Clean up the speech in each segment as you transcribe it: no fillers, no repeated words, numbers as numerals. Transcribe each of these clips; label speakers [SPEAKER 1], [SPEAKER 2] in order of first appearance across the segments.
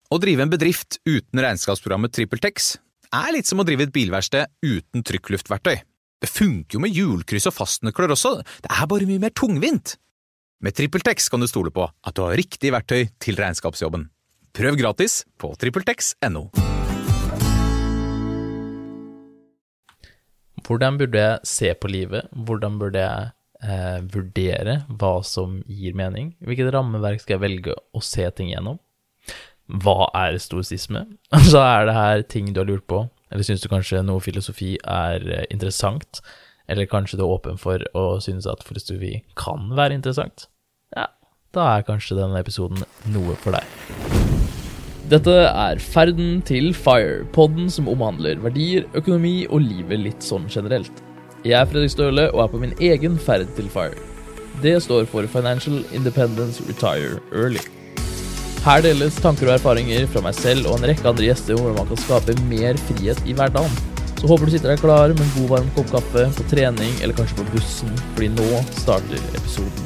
[SPEAKER 1] Å drive en bedrift uten regnskapsprogrammet TrippelTex litt som å drive et bilverksted uten trykkluftverktøy. Det funker jo med hjulkryss og fastnøkler også, det bare mye mer tungvint. Med TrippelTex kan du stole på at du har riktig verktøy til regnskapsjobben. Prøv gratis på trippeltex.no.
[SPEAKER 2] Hvordan burde jeg se på livet? Hvordan burde jeg vurdere hva som gir mening? Hvilket rammeverk skal jeg velge å se ting gjennom? Hva stoisisme? Så det her ting du har lurt på, eller synes du kanskje noe filosofi interessant, eller kanskje du åpen for å synes at filosofi kan være interessant? Ja, da kanskje denne episoden noe for deg. Dette Ferden til FIRE, podden som omhandler verdier, økonomi og livet litt sånn generelt. Jeg Fredrik Støle og på min egen ferd til FIRE. Det står for Financial Independence Retire Early. Her deles tanker og erfaringer fra meg selv og en rekke andre gjester hvor man kan skape mer frihet i hverdagen. Så håper du sitter deg klar med en god varm kopp kaffe, på trening eller kanskje på bussen, fordi nå starter episoden.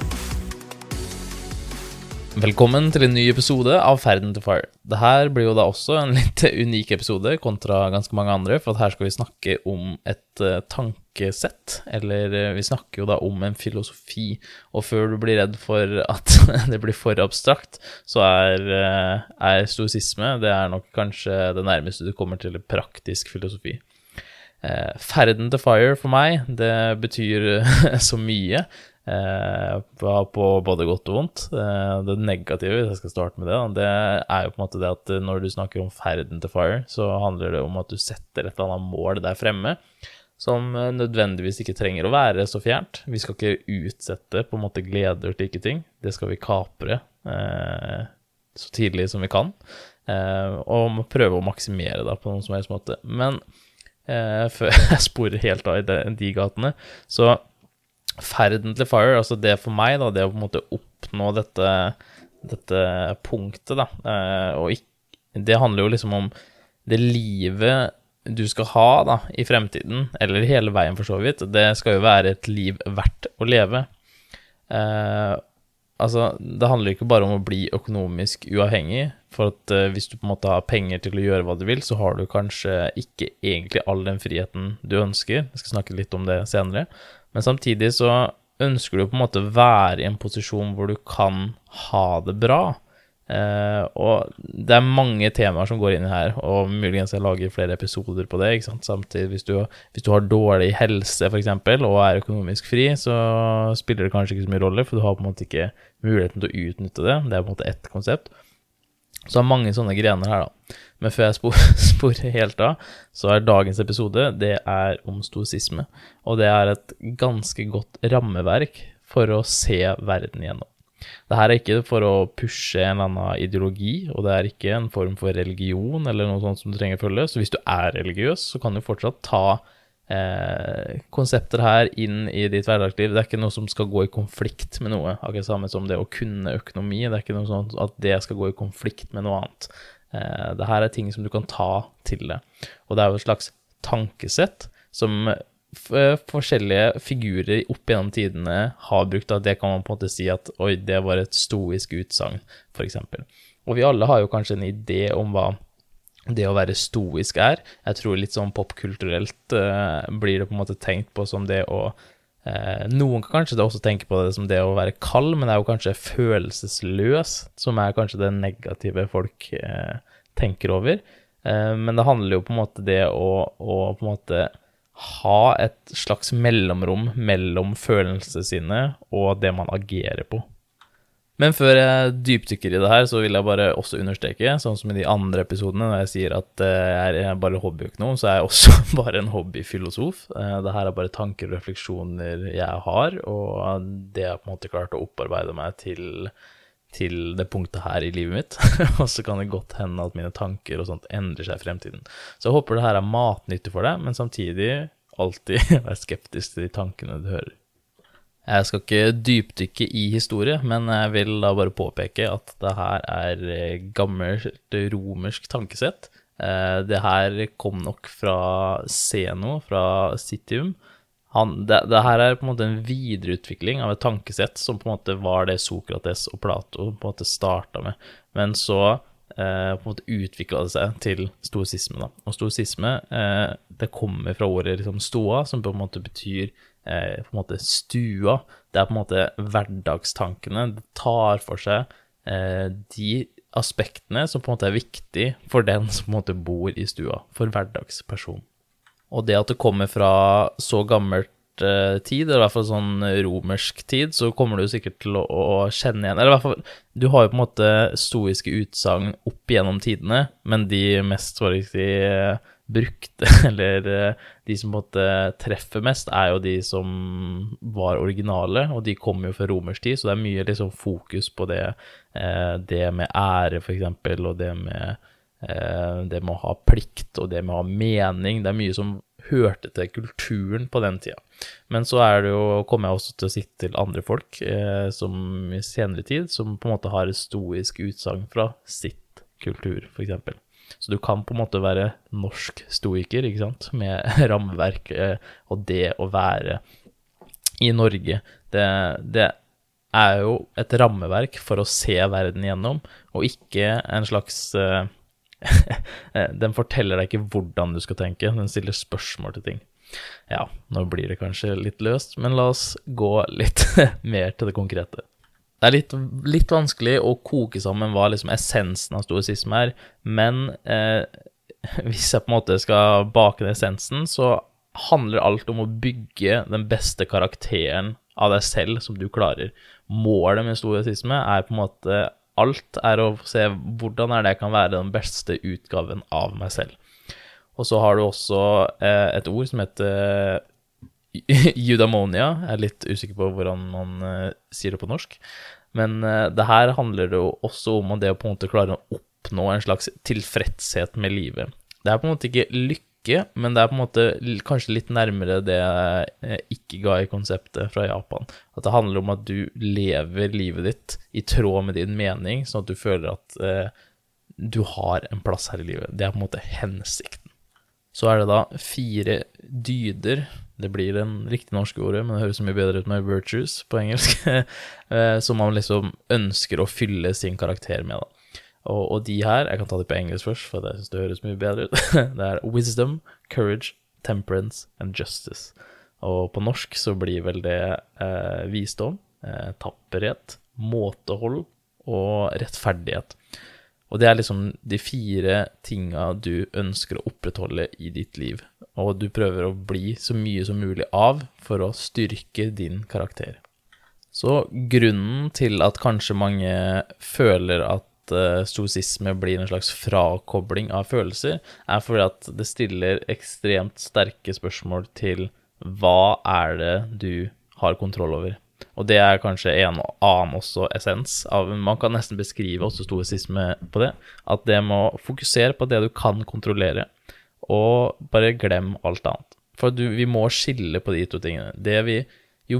[SPEAKER 2] Velkommen til en ny episode av Ferden til FIRE. Dette blir jo da også en litt unik episode kontra ganske mange andre, for her skal vi snakke om et tankesett, eller vi snakker jo da om en filosofi, og før du blir redd for at det blir for abstrakt, så stoisisme, det nok kanskje det nærmeste du kommer til praktisk filosofi. Ferden til FIRE for meg, det betyr så mye, på både godt og vondt. Det negative, hvis jeg skal starte med det jo på en måte det at når du snakker om ferden til FIRE, så handler det om at du setter et eller annet mål der fremme, som nødvendigvis ikke trenger å være så fjernt. Vi skal ikke utsette på en måte gleder til ikke ting. Det skal vi kapre så tidlig som vi kan, og prøve å maksimere da på noen som helst måte. Men før jeg sporer helt av i de gatene, så ferden til FIRE, altså det for meg da, det å på en måte oppnå dette punktet da, og det handler jo liksom om det livet du skal ha da, i fremtiden, eller hele veien for så vidt, det skal jo være et liv verdt å leve. Altså, det handler ikke bare om å bli økonomisk uavhengig, for at hvis du på en måte har penger til å gjøre hva du vil, så har du kanskje ikke egentlig all den friheten du ønsker. Jeg skal snakke litt om det senere. Men samtidig så ønsker du på en måte være i en posisjon hvor du kan ha det bra. Og det mange temaer som går inn i her, og muligens jeg lager flere episoder på det, ikke sant? Samtidig, hvis du har dårlig helse for eksempel, og økonomisk fri, så spiller det kanskje ikke så mye rolle, for du har på en måte ikke muligheten til å utnytte det. Det på en måte ett konsept. Så mange sånne grener her da. Men før jeg sporer helt av, så dagens episode, det om stoisisme. Og det et ganske godt rammeverk for å se verden gjennom. Dette ikke for å pushe en eller annen ideologi, og det ikke en form for religion eller noe sånt som du trenger å følge. Så hvis du religiøs, så kan du fortsatt ta konsepter her inn i ditt hverdagsliv. Det ikke noe som skal gå i konflikt med noe, akkurat samme som det å kunne økonomi. Det ikke noe sånt at det skal gå i konflikt med noe annet. Det her ting som du kan ta til det. Og det jo et slags tankesett som forskjellige figurer opp gjennom tidene har brukt. Det kan man på en måte si at oi, det var et stoisk utsagn, for eksempel. Og vi alle har jo kanskje en idé om hva det å være stoisk Jeg tror litt sånn popkulturelt blir det på en måte tenkt på som det å noen kan kanskje også tenke på det som det å være kald, men det jo kanskje følelsesløs, som kanskje det negative folk tenker over. Men det handler jo på en måte det å på en måte ha et slags mellomrom mellom følelsene sine og det man agerer på. Men før jeg dypdykker i det her, så vil jeg bare også understreke, sånn som i de andre episodene, når jeg sier at jeg bare hobbyøkonom, så jeg også bare en hobbyfilosof. Det her bare tanker og refleksjoner jeg har, og det jeg på en måte klart å opparbeide meg til det punktet her i livet mitt. Og så kan det godt hende at mine tanker og sånt endrer seg i fremtiden. Så jeg håper det her matnyttig for deg, men samtidig alltid være skeptisk til de tankene du hører. Jeg skal ikke dypdykke i historie, men jeg vil da bare påpeke at det her gammelt romersk tankesett. Det her kom nok fra Zeno, fra Citium. Det her på en måte en videreutvikling av et tankesett som på en måte var det Sokrates og Plato på en måte startet med. Men så på en måte utviklet det seg til stoisisme da. Og stoisisme, det kommer fra ordet liksom stoa, som på en måte betyr på en måte stua. Det på en måte hverdagstankene, det tar for seg de aspektene som på en måte viktig for den som på en måte bor i stua, for hverdagsperson. Og det at det kommer fra så gammelt tid, eller i hvert fall sånn romersk tid, så kommer du sikkert til å kjenne igjen, eller i hvert fall, du har jo på en måte stoiske utsagn opp gjennom tidene, men de mest brukte, eller de som på en måte treffer mest, jo de som var originale, og de kommer jo fra romersk tid, så det mye liksom fokus på det med ære for eksempel, og det med å ha plikt, og det med å ha mening, det mye som hørte til kulturen på den tida. Men så det jo, kommer jeg også til å sitte til andre folk som i senere tid, som på en måte har et stoisk utsagn fra sitt kultur, for eksempel. Så du kan på en måte være norsk stoiker, ikke sant? Med rammeverk og det å være i Norge. Det jo et rammeverk for å se verden gjennom, og ikke en slags... den forteller deg ikke hvordan du skal tenke, den stiller spørsmål til ting. Ja, nå blir det kanskje litt løst, men la oss gå litt mer til det konkrete. Det litt vanskelig å koke sammen hva liksom essensen av stoisisme men hvis jeg på en måte skal bake den essensen, så handler alt om å bygge den beste karakteren av deg selv som du klarer. Målet med stoisisme på en måte alt å se hvordan det jeg kan være den beste utgaven av meg selv. Og så har du også et ord som heter eudaimonia. Jeg litt usikker på hvordan man sier det på norsk. Men det her handler det jo også om det å på en måte klare å oppnå en slags tilfredshet med livet. Det på en måte ikke lykke, men det på en måte kanskje litt nærmere det ikigai-konseptet fra Japan. At det handler om at du lever livet ditt i tråd med din mening, sånn at du føler at du har en plass her i livet. Det på en måte hensikten. Så det da 4 dyder, det blir den riktige norske ordet, men det høres mye bedre ut med virtues på engelsk, som man liksom ønsker å fylle sin karakter med da. Og de her, jeg kan ta det på engelsk først, for jeg synes det høres mye bedre ut. Det wisdom, courage, temperance and justice. Og på norsk så blir vel det visdom, tapperhet, måtehold og rettferdighet. Og det liksom de 4 tingene du ønsker å opprettholde i ditt liv. Og du prøver å bli så mye som mulig av for å styrke din karakter. Så grunnen til at kanskje mange føler at stoisisme blir en slags frakobling av følelser, fordi at det stiller ekstremt sterke spørsmål til hva det du har kontroll over. Og det kanskje en annen også essens av, man kan nesten beskrive også stoisisme på det, at det må fokusere på det du kan kontrollere, og bare glem alt annet. For vi må skille på de 2 tingene. Jo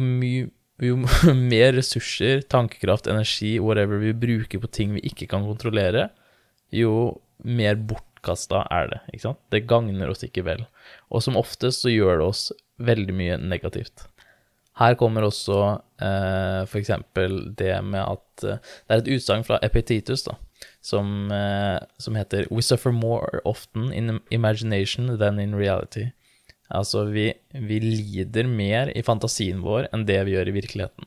[SPEAKER 2] mer ressurser, tankekraft, energi, whatever vi bruker på ting vi ikke kan kontrollere, jo mer bortkastet det, ikke sant? Det gagner oss ikke vel. Og som oftest så gjør det oss veldig mye negativt. Her kommer også for eksempel det med at det et utsagn fra Epictetus da, som heter «We suffer more often in imagination than in reality». Altså, vi lider mer i fantasien vår enn det vi gjør i virkeligheten.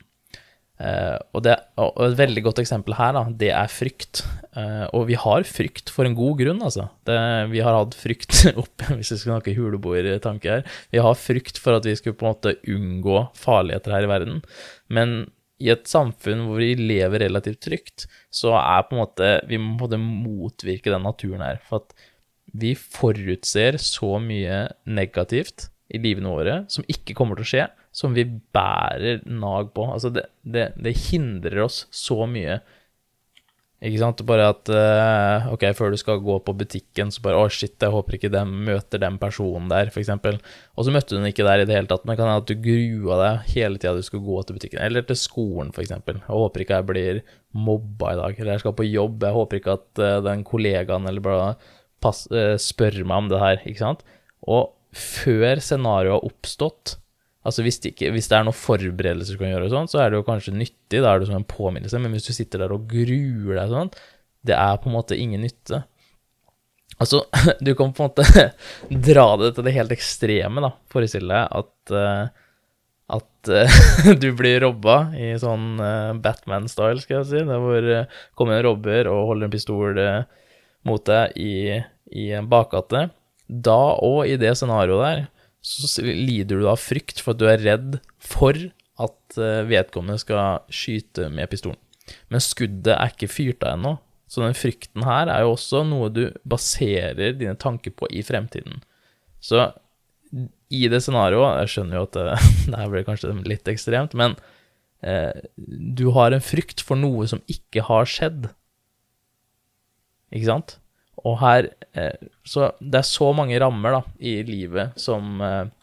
[SPEAKER 2] Og et veldig godt eksempel her da, det frykt. Og vi har frykt for en god grunn, altså. Vi har hatt frykt hvis vi skal snakke huleboertanke her. Vi har frykt for at vi skulle på en måte unngå farligheter her i verden. Men i et samfunn hvor vi lever relativt trygt, så på en måte, vi må på en måte motvirke den naturen her. For at vi forutser så mye negativt i livene våre som ikke kommer til å skje, som vi bærer nag på. Altså det hindrer oss så mye. Ikke sant? Bare at, ok, før du skal gå på butikken, så bare, shit, jeg håper ikke de møter den personen der, for eksempel. Og så møtte du den ikke der i det hele tatt, men kan hende at du grua deg hele tiden du skal gå til butikken, eller til skolen, for eksempel. Jeg håper ikke jeg blir mobba i dag, eller jeg skal på jobb, jeg håper ikke at den kollegaen, eller bare spør meg om det her, ikke sant? Og før scenarioet har oppstått, altså hvis det noen forberedelser du kan gjøre og sånn, så det jo kanskje nyttig, da det som en påminnelse, men hvis du sitter der og gruer deg sånn, det på en måte ingen nytte. Altså, du kan på en måte dra det til det helt ekstreme da, forestille deg at du blir robba i sånn Batman-style, skal jeg si, der hvor kommer en robber og holder en pistol mot deg i en bakgate. Da og i det scenarioet der, så lider du av frykt for at du redd for at vedkommende skal skyte med pistolen. Men skuddet ikke fyrt av ennå, så den frykten her jo også noe du baserer dine tanker på i fremtiden. Så i det scenarioet, jeg skjønner jo at det her blir kanskje litt ekstremt, men du har en frykt for noe som ikke har skjedd. Ikke sant? Og her, så det så mange rammer da, i livet som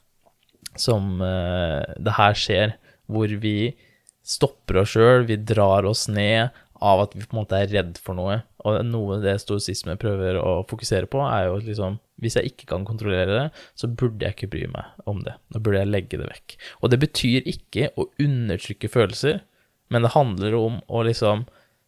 [SPEAKER 2] det her skjer, hvor vi stopper oss selv, vi drar oss ned av at vi på en måte redd for noe. Og noe det stoisisme prøver å fokusere på jo liksom, hvis jeg ikke kan kontrollere det, så burde jeg ikke bry meg om det. Da burde jeg legge det vekk. Og det betyr ikke å undertrykke følelser, men det handler om å liksom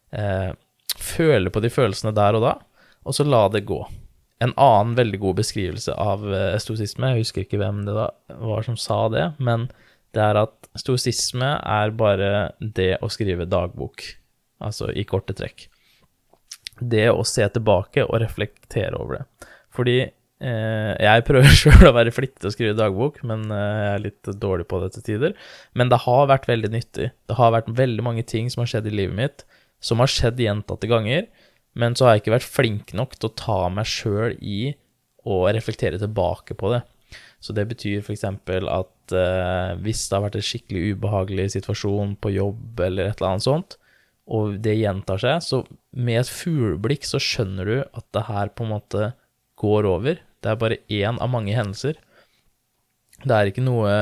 [SPEAKER 2] føle på de følelsene der og da, og så la det gå. En annen veldig god beskrivelse av stoisisme, jeg husker ikke hvem det da var som sa det, men det at stoisisme bare det å skrive dagbok, altså i korte trekk. Det å se tilbake og reflektere over det. Fordi jeg prøver selv å være flittig til å skrive dagbok, men jeg litt dårlig på det til tider. Men det har vært veldig nyttig. Det har vært veldig mange ting som har skjedd i livet mitt, som har skjedd gjentatte ganger, men så har jeg ikke vært flink nok til å ta meg selv i og reflektere tilbake på det. Så det betyr for eksempel at hvis det har vært en skikkelig ubehagelig situasjon på jobb eller et eller annet sånt, og det gjentar seg, så med et fugleblikk så skjønner du at det her på en måte går over. Det bare en av mange hendelser. Det ikke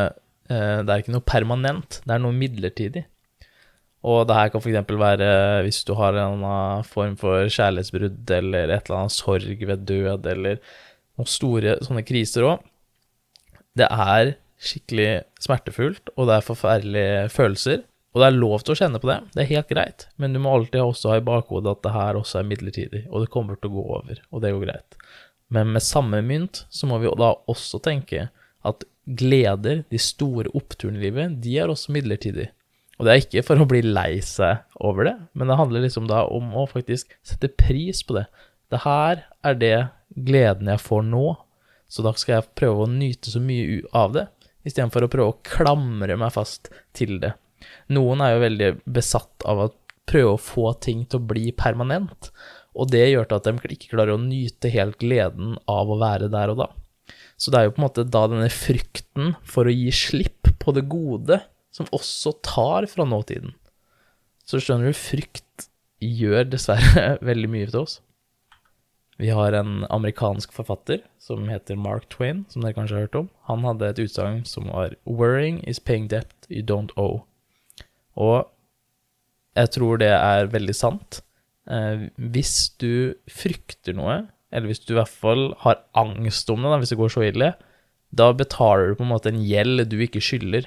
[SPEAKER 2] noe permanent, det noe midlertidig. Og det her kan for eksempel være hvis du har en form for kjærlighetsbrudd eller et eller annet sorg ved død eller noen store sånne kriser også. Det skikkelig smertefullt, og det forferdelige følelser, og det lov til å kjenne på det. Det helt greit, men du må alltid også ha i bakhodet at det her også midlertidig, og det kommer til å gå over, og det går greit. Men med samme mynt så må vi da også tenke at gleder, de store oppturene i livet, de også midlertidige. Og det ikke for å bli lei seg over det, men det handler liksom da om å faktisk sette pris på det. Det her det gleden jeg får nå, så da skal jeg prøve å nyte så mye av det, i stedet for å prøve å klamre meg fast til det. Noen jo veldig besatt av å prøve å få ting til å bli permanent, og det gjør til at de ikke klarer å nyte helt gleden av å være der og da. Så det jo på en måte da denne frykten for å gi slipp på det gode, som også tar fra nåtiden. Så skjønner du, frykt gjør dessverre veldig mye til oss. Vi har en amerikansk forfatter som heter Mark Twain, som dere kanskje har hørt om. Han hadde et utsagn som var «Worrying is paying debt you don't owe». Og jeg tror det veldig sant. Hvis du frykter noe, eller hvis du i hvert fall har angst om det, da, hvis det går så ille, da betaler du på en måte en gjeld du ikke skylder.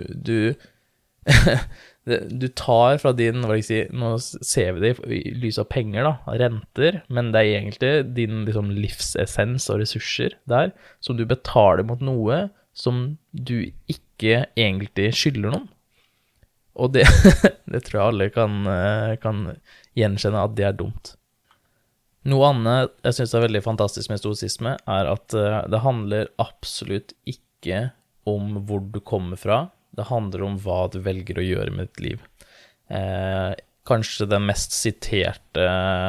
[SPEAKER 2] Du tar fra din, hva skal jeg si, nå ser vi det i lys av penger da, renter, men det egentlig din liksom, livsessens og ressurser der, som du betaler mot noe som du ikke egentlig skylder noen. Og det, det tror jeg alle kan gjenkjenne at det dumt. Noe annet jeg synes veldig fantastisk med stoisisme at det handler absolutt ikke om hvor du kommer fra. Det handler om hva du velger å gjøre med ditt liv. Kanskje den mest siterte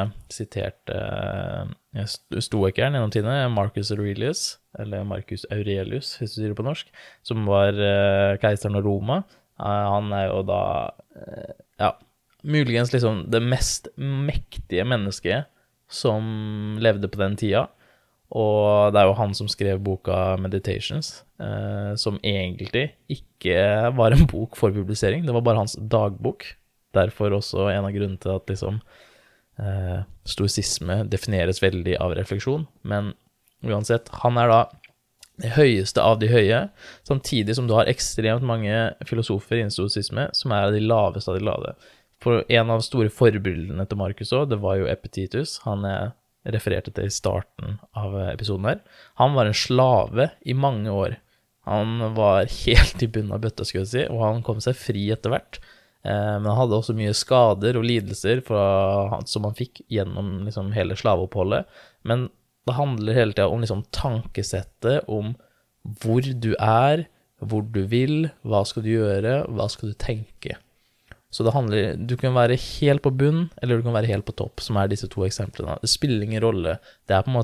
[SPEAKER 2] stoikeren gjennom tidene Marcus Aurelius, eller Marcus Aurelius, hvis du sier det på norsk, som var keiseren av Roma. Han jo da, muligens liksom det mest mektige mennesket som levde på den tida, og det jo han som skrev boka Meditations, som egentlig ikke var en bok for publisering, det var bare hans dagbok. Derfor også en av grunnene til at liksom, stoisisme defineres veldig av refleksjon, men uansett, han da det høyeste av de høye, samtidig som du har ekstremt mange filosofer innen stoisisme som av de laveste av de lave. For en av store forbildene til Marcus også, det var jo Epictetus, han refererte til i starten av episoden her. Han var en slave i mange år. Han var helt i bunnen av bøtta, skulle jeg si, og han kom seg fri etter hvert. Men han hadde også mye skader og lidelser som han fikk gjennom liksom, hele slaveoppholdet. Men det handler hele tiden om liksom, tankesettet, om hvor du hvor du vil, hva skal du gjøre, hva skal du tenke. Så det handler, du kan være helt på bunn, eller du kan være helt på topp, som disse to eksemplene. Det spiller ingen rolle. Det på en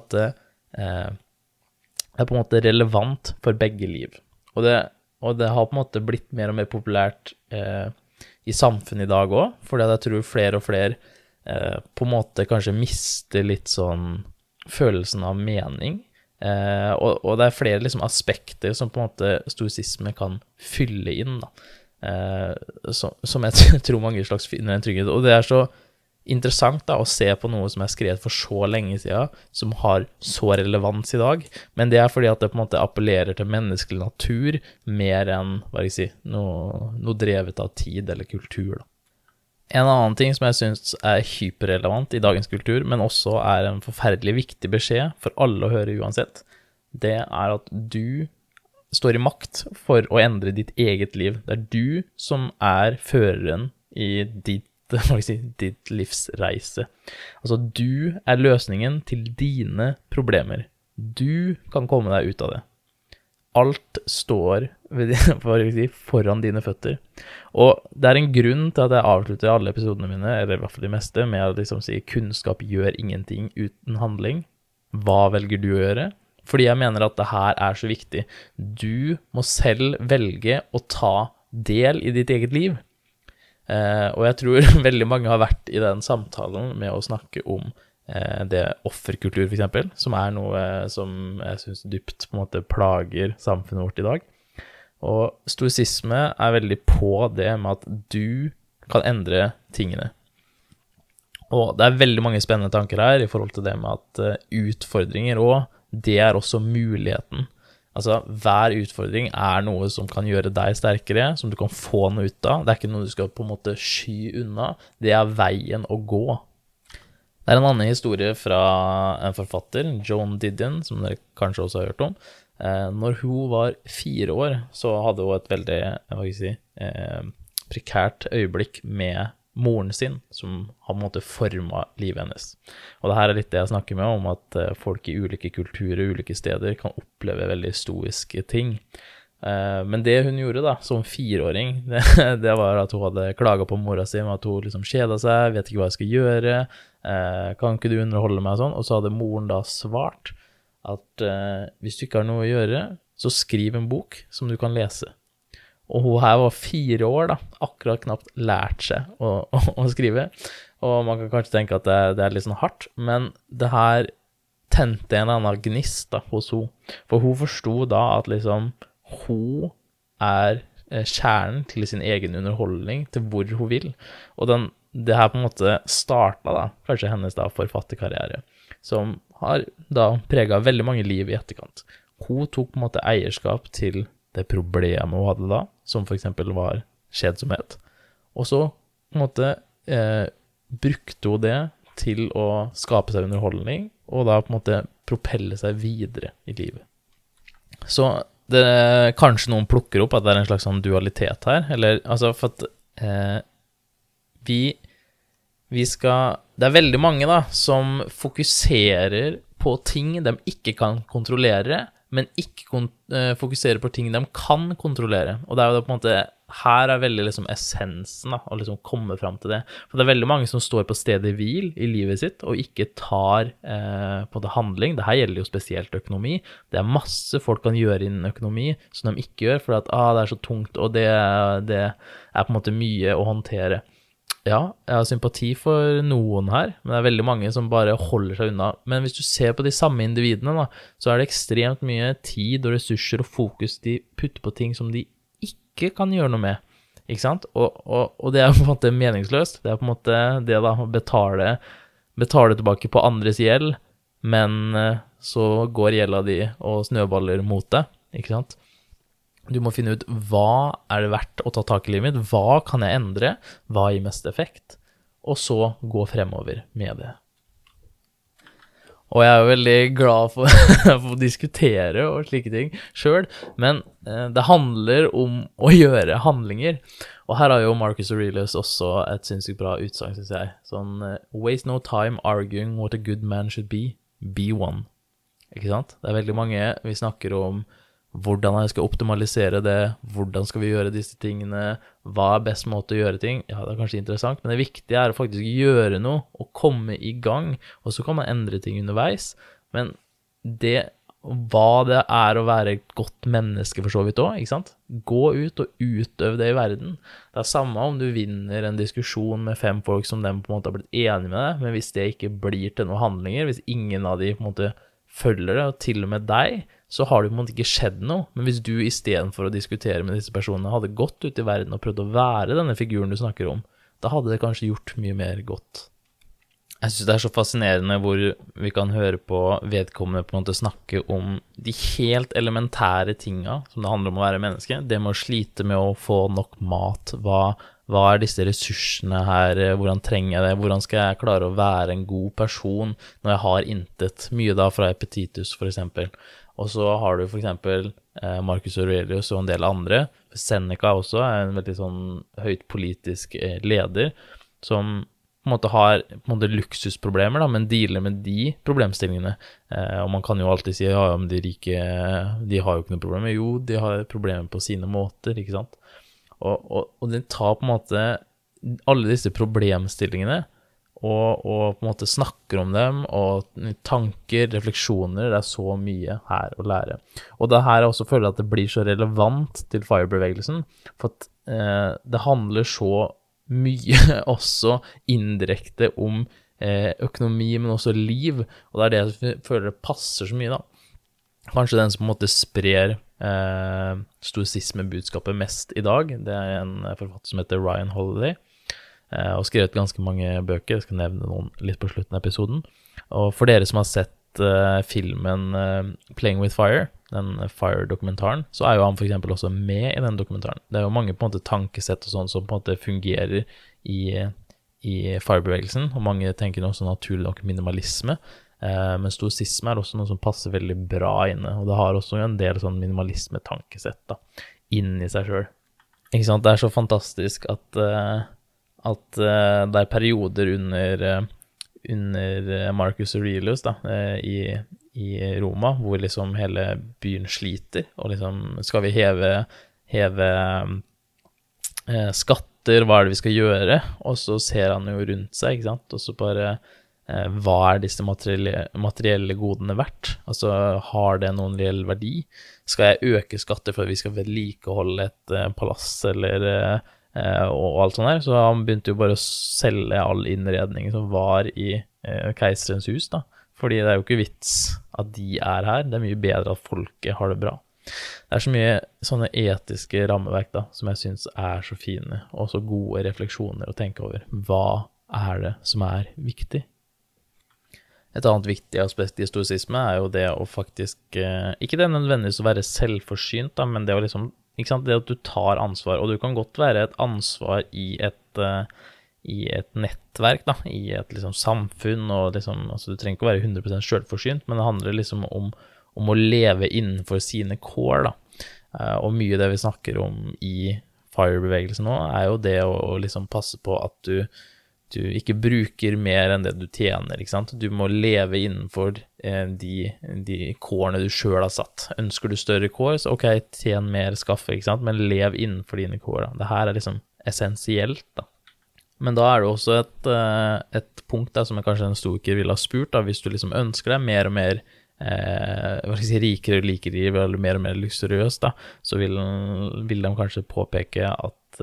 [SPEAKER 2] måte relevant for begge liv. Og det har på en måte blitt mer og mer populært i samfunnet i dag også, fordi jeg tror flere og flere på en måte kanskje mister litt sånn følelsen av mening, og det flere liksom aspekter som på en måte stoisisme kan fylle inn da, som jeg tror mange slags finner en trygghet, og det så interessant da, å se på noe som skrevet for så lenge siden, som har så relevans i dag, men det fordi at det på en måte appellerer til menneskelig natur mer enn, hva jeg si, noe drevet av tid eller kultur da. En annen ting som jeg synes hyperrelevant i dagens kultur, men også en forferdelig viktig beskjed for alle å høre uansett, det at du står i makt for å endre ditt eget liv. Det du som føreren i ditt livsreise. Altså, du løsningen til dine problemer. Du kan komme deg ut av det. Alt står foran dine føtter. Og det en grunn til at jeg avslutter alle episodene mine, eller i hvert fall de meste, med å liksom si kunnskap gjør ingenting uten handling. Hva velger du å gjøre? Fordi jeg mener at det her så viktig. Du må selv velge å ta del i ditt eget liv. Og jeg tror veldig mange har vært i den samtalen med å snakke om det offerkultur for eksempel, som noe som jeg synes dypt på en måte plager samfunnet vårt i dag. Og stoisisme veldig på det med at du kan endre tingene. Og det veldig mange spennende tanker her i forhold til det med at utfordringer og det også muligheten. Altså, hver utfordring noe som kan gjøre deg sterkere, som du kan få noe ut av. Det ikke noe du skal på en måte sky unna. Det veien å gå. Det en annen historie fra en forfatter, Joan Didion, som dere kanskje også har hørt om. Når hun var 4 år, så hadde hun et veldig, prekært øyeblikk med moren sin, som har på en måte formet livet hennes. Og det her litt det jeg snakker med om, at folk i ulike kulturer, ulike steder, kan oppleve veldig stoiske ting. Men det hun gjorde da, som 4-åring, det var at hun hadde klaget på mora si, med at hun liksom kjedet seg, vet ikke hva jeg skal gjøre, kan ikke du underholde meg sånn? Og så hadde moren da svart at hvis du ikke har noe å gjøre, så skriv en bok som du kan lese. Og hun her var 4 år da, akkurat knapt lært seg å skrive. Og man kan kanskje tenke at det litt sånn hardt, men det her tente en annen gnist da, hos hun. For hun forstod da at liksom, hun kjernen til sin egen underholdning, til hvor hun vil. Og det her på en måte startet da, kanskje hennes da forfatterkarriere, som har da preget veldig mange liv i etterkant. Hun tok på en måte eierskap til det problemet hun hadde da, som for eksempel var kjedsomhet. Og så på en måte brukte hun det til å skape seg underholdning, og da på en måte propelle seg videre i livet. Så det kanskje noen plukker opp at det en slags sånn dualitet her, eller altså for at vi skal, det veldig mange da, som fokuserer på ting de ikke kan kontrollere, men ikke fokuserer på ting de kan kontrollere. Og det jo på en måte, her veldig liksom essensen da, å liksom komme frem til det. For det veldig mange som står på stedet hvil i livet sitt, og ikke tar på det handling. Dette gjelder jo spesielt økonomi. Det masse folk kan gjøre innen økonomi, som de ikke gjør, for at det så tungt, og det på en måte mye å håndtere. Ja, jeg har sympati for noen her, men det veldig mange som bare holder seg unna. Men hvis du ser på de samme individene da, så det ekstremt mye tid og ressurser og fokus de putter på ting som de ikke kan gjøre noe med, ikke sant? Og det på en måte meningsløst. Det på en måte det da, å betale tilbake på andres gjeld, men så går gjelda di og snøballer mot det, ikke sant? Du må finne ut hva det verdt å ta tak i livet mitt, hva kan jeg endre, hva gir mest effekt, og så gå fremover med det. Og jeg jo veldig glad for, for å diskutere og slike ting selv, men det handler om å gjøre handlinger. Og her har jo Marcus Aurelius også et sinnssykt bra utsagn, synes jeg. Sånn, waste no time arguing what a good man should be one. Ikke sant? Det veldig mange vi snakker om hvordan jeg skal optimalisere det, hvordan skal vi gjøre disse tingene, hva best måte å gjøre ting. Ja, det kanskje interessant, men det viktige å faktisk gjøre noe og komme i gang, og så kan man endre ting underveis. Men hva det å være et godt menneske for så vidt også, ikke sant? Gå ut og utøve det i verden. Det samme om du vinner en diskusjon med 5 folk som dem på en måte har blitt enige med deg, men hvis det ikke blir til noen handlinger, hvis ingen av de på en måte følger det, og til og med deg, så har det på en måte ikke skjedd noe. Men hvis du i stedet for å diskutere med disse personene hadde gått ut i verden og prøvd å være denne figuren du snakker om, da hadde det kanskje gjort mye mer godt. Jeg synes det så fascinerende hvor vi kan høre på vedkommende på en måte snakke om de helt elementære tingene som det handler om å være menneske. Det med å slite med å få nok mat, hva disse ressursene her, hvordan trenger jeg det, hvordan skal jeg klare å være en god person når jeg har intet, mye da fra Epictetus for eksempel. Og så har du for eksempel Marcus Aurelius og en del andre. Seneca også en veldig sånn høyt politisk leder, som på en måte har på en måte luksusproblemer da, men dealer med de problemstillingene. Og man kan jo alltid si, ja, men de rike, de har jo ikke noe problemer. Jo, de har problemer på sine måter, ikke sant? Og den tar på en måte alle disse problemstillingene, og på en måte snakker om dem, og tanker, refleksjoner, det så mye her å lære. Og det her også føler jeg at det blir så relevant til FIRE-bevegelsen, for at det handler så mye også indirekte om økonomi, men også liv, og det det jeg føler det passer så mye da. Kanskje den som på en måte sprer stoisisme-budskapet mest i dag, det en forfatter som heter Ryan Holiday, og skrevet ganske mange bøker. Jeg skal nevne noen litt på slutten av episoden. Og for dere som har sett filmen Playing with Fire, den Fire-dokumentaren, så jo han for eksempel også med i den dokumentaren. Det jo mange på en måte tankesett og sånn som på en måte fungerer i Fire-bevegelsen, og mange tenker også naturlig nok minimalisme, men stoisisme også noe som passer veldig bra inne, og det har også en del sånn minimalisme-tankesett da, inni seg selv. Ikke sant? Det så fantastisk at det perioder under Marcus Aurelius da, i Roma, hvor liksom hele byen sliter, og liksom skal vi heve skatter, hva det vi skal gjøre, og så ser han jo rundt seg, ikke sant, og så bare hva disse materielle godene verdt? Altså, har det noen reell verdi? Skal jeg øke skatter for at vi skal vedlikeholde et palass, eller og alt sånt her, så han begynte jo bare å selge all innredning som var i keiserens hus da, fordi det jo ikke vits at de her, det mye bedre at folket har det bra. Det så mye sånne etiske rammeverk da, som jeg synes så fine, og så gode refleksjoner å tenke over. Hva det som viktig? Et annet viktig aspekt i stoisisme jo det å faktisk, ikke det nødvendigvis å være selvforsynt da, men det å liksom ikke sant? Det at du tar ansvar, og du kan godt være et ansvar i et nettverk, da, i et liksom samfunn, og liksom, altså du trenger ikke å være 100% selvforsynt, men det handler liksom om å leve innenfor sine kår, da. Og mye det vi snakker om i FIRE-bevegelsen nå, jo det å liksom passe på at du ikke bruker mer enn det du tjener, ikke sant? Du må leve innenfor de kårene du selv har satt. Ønsker du større kår, så ok, tjen mer skaffe, ikke sant? Men lev innenfor dine kår, da. Det her liksom essensielt, da. Men da det også et punkt da, som kanskje en stoiker ville ha spurt, da, hvis du liksom ønsker deg mer og mer hva skal jeg si, rikere og likere liv, eller mer og mer luksuriøst, da, så vil de kanskje påpeke at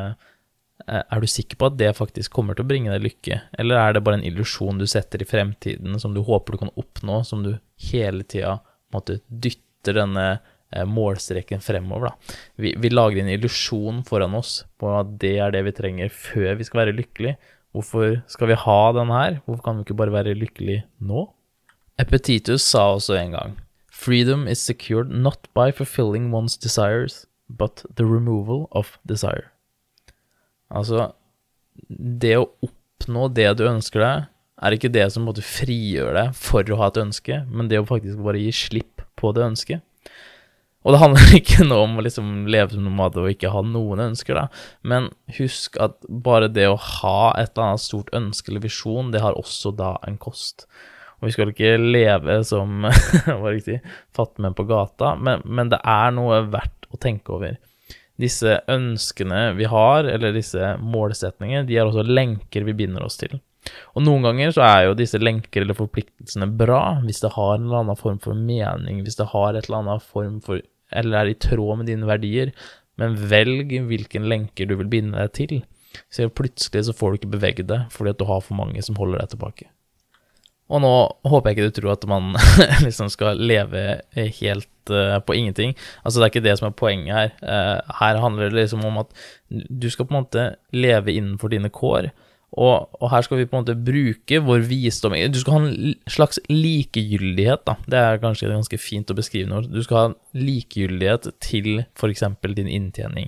[SPEAKER 2] du sikker på at det faktisk kommer til å bringe deg lykke, eller det bare en illusjon du setter i fremtiden som du håper du kan oppnå, som du hele tiden måtte dytte denne målstreken fremover da. Vi lager en illusjon foran oss på at det det vi trenger før vi skal være lykkelig. Hvorfor skal vi ha den her? Hvorfor kan vi ikke bare være lykkelig nå? Epictetus sa også en gang, «Freedom is secured not by fulfilling one's desires, but the removal of desire. Altså, det å oppnå det du ønsker deg, ikke det som måtte frigjøre deg for å ha et ønske, men det å faktisk bare gi slipp på det ønsket. Og det handler ikke nå om å liksom leve som nomad og ikke ha noen ønsker da, men husk at bare det å ha et eller annet stort ønske eller visjon, det har også da en kost. Og vi skal ikke leve som, hva riktig, fattigmenn på gata, men det noe verdt å tenke over. Disse ønskene vi har, eller disse målsetningene, de også lenker vi binder oss til. Og noen ganger så jo disse lenker eller forpliktelsene bra, hvis det har en eller annen form for mening, hvis det har et eller annet form for, eller i tråd med dine verdier, men velg hvilken lenker du vil binde deg til. Så plutselig så får du ikke bevege deg, fordi at du har for mange som holder deg tilbake. Og nå håper jeg ikke du tror at man liksom skal leve helt på ingenting. Altså det ikke det som poenget her. Her handler det liksom om at du skal på en måte leve innenfor dine kår, og her skal vi på en måte bruke vår visdom. Du skal ha en slags likegyldighet da. Det kanskje ganske fint å beskrive nå. Du skal ha en likegyldighet til for eksempel din inntjening.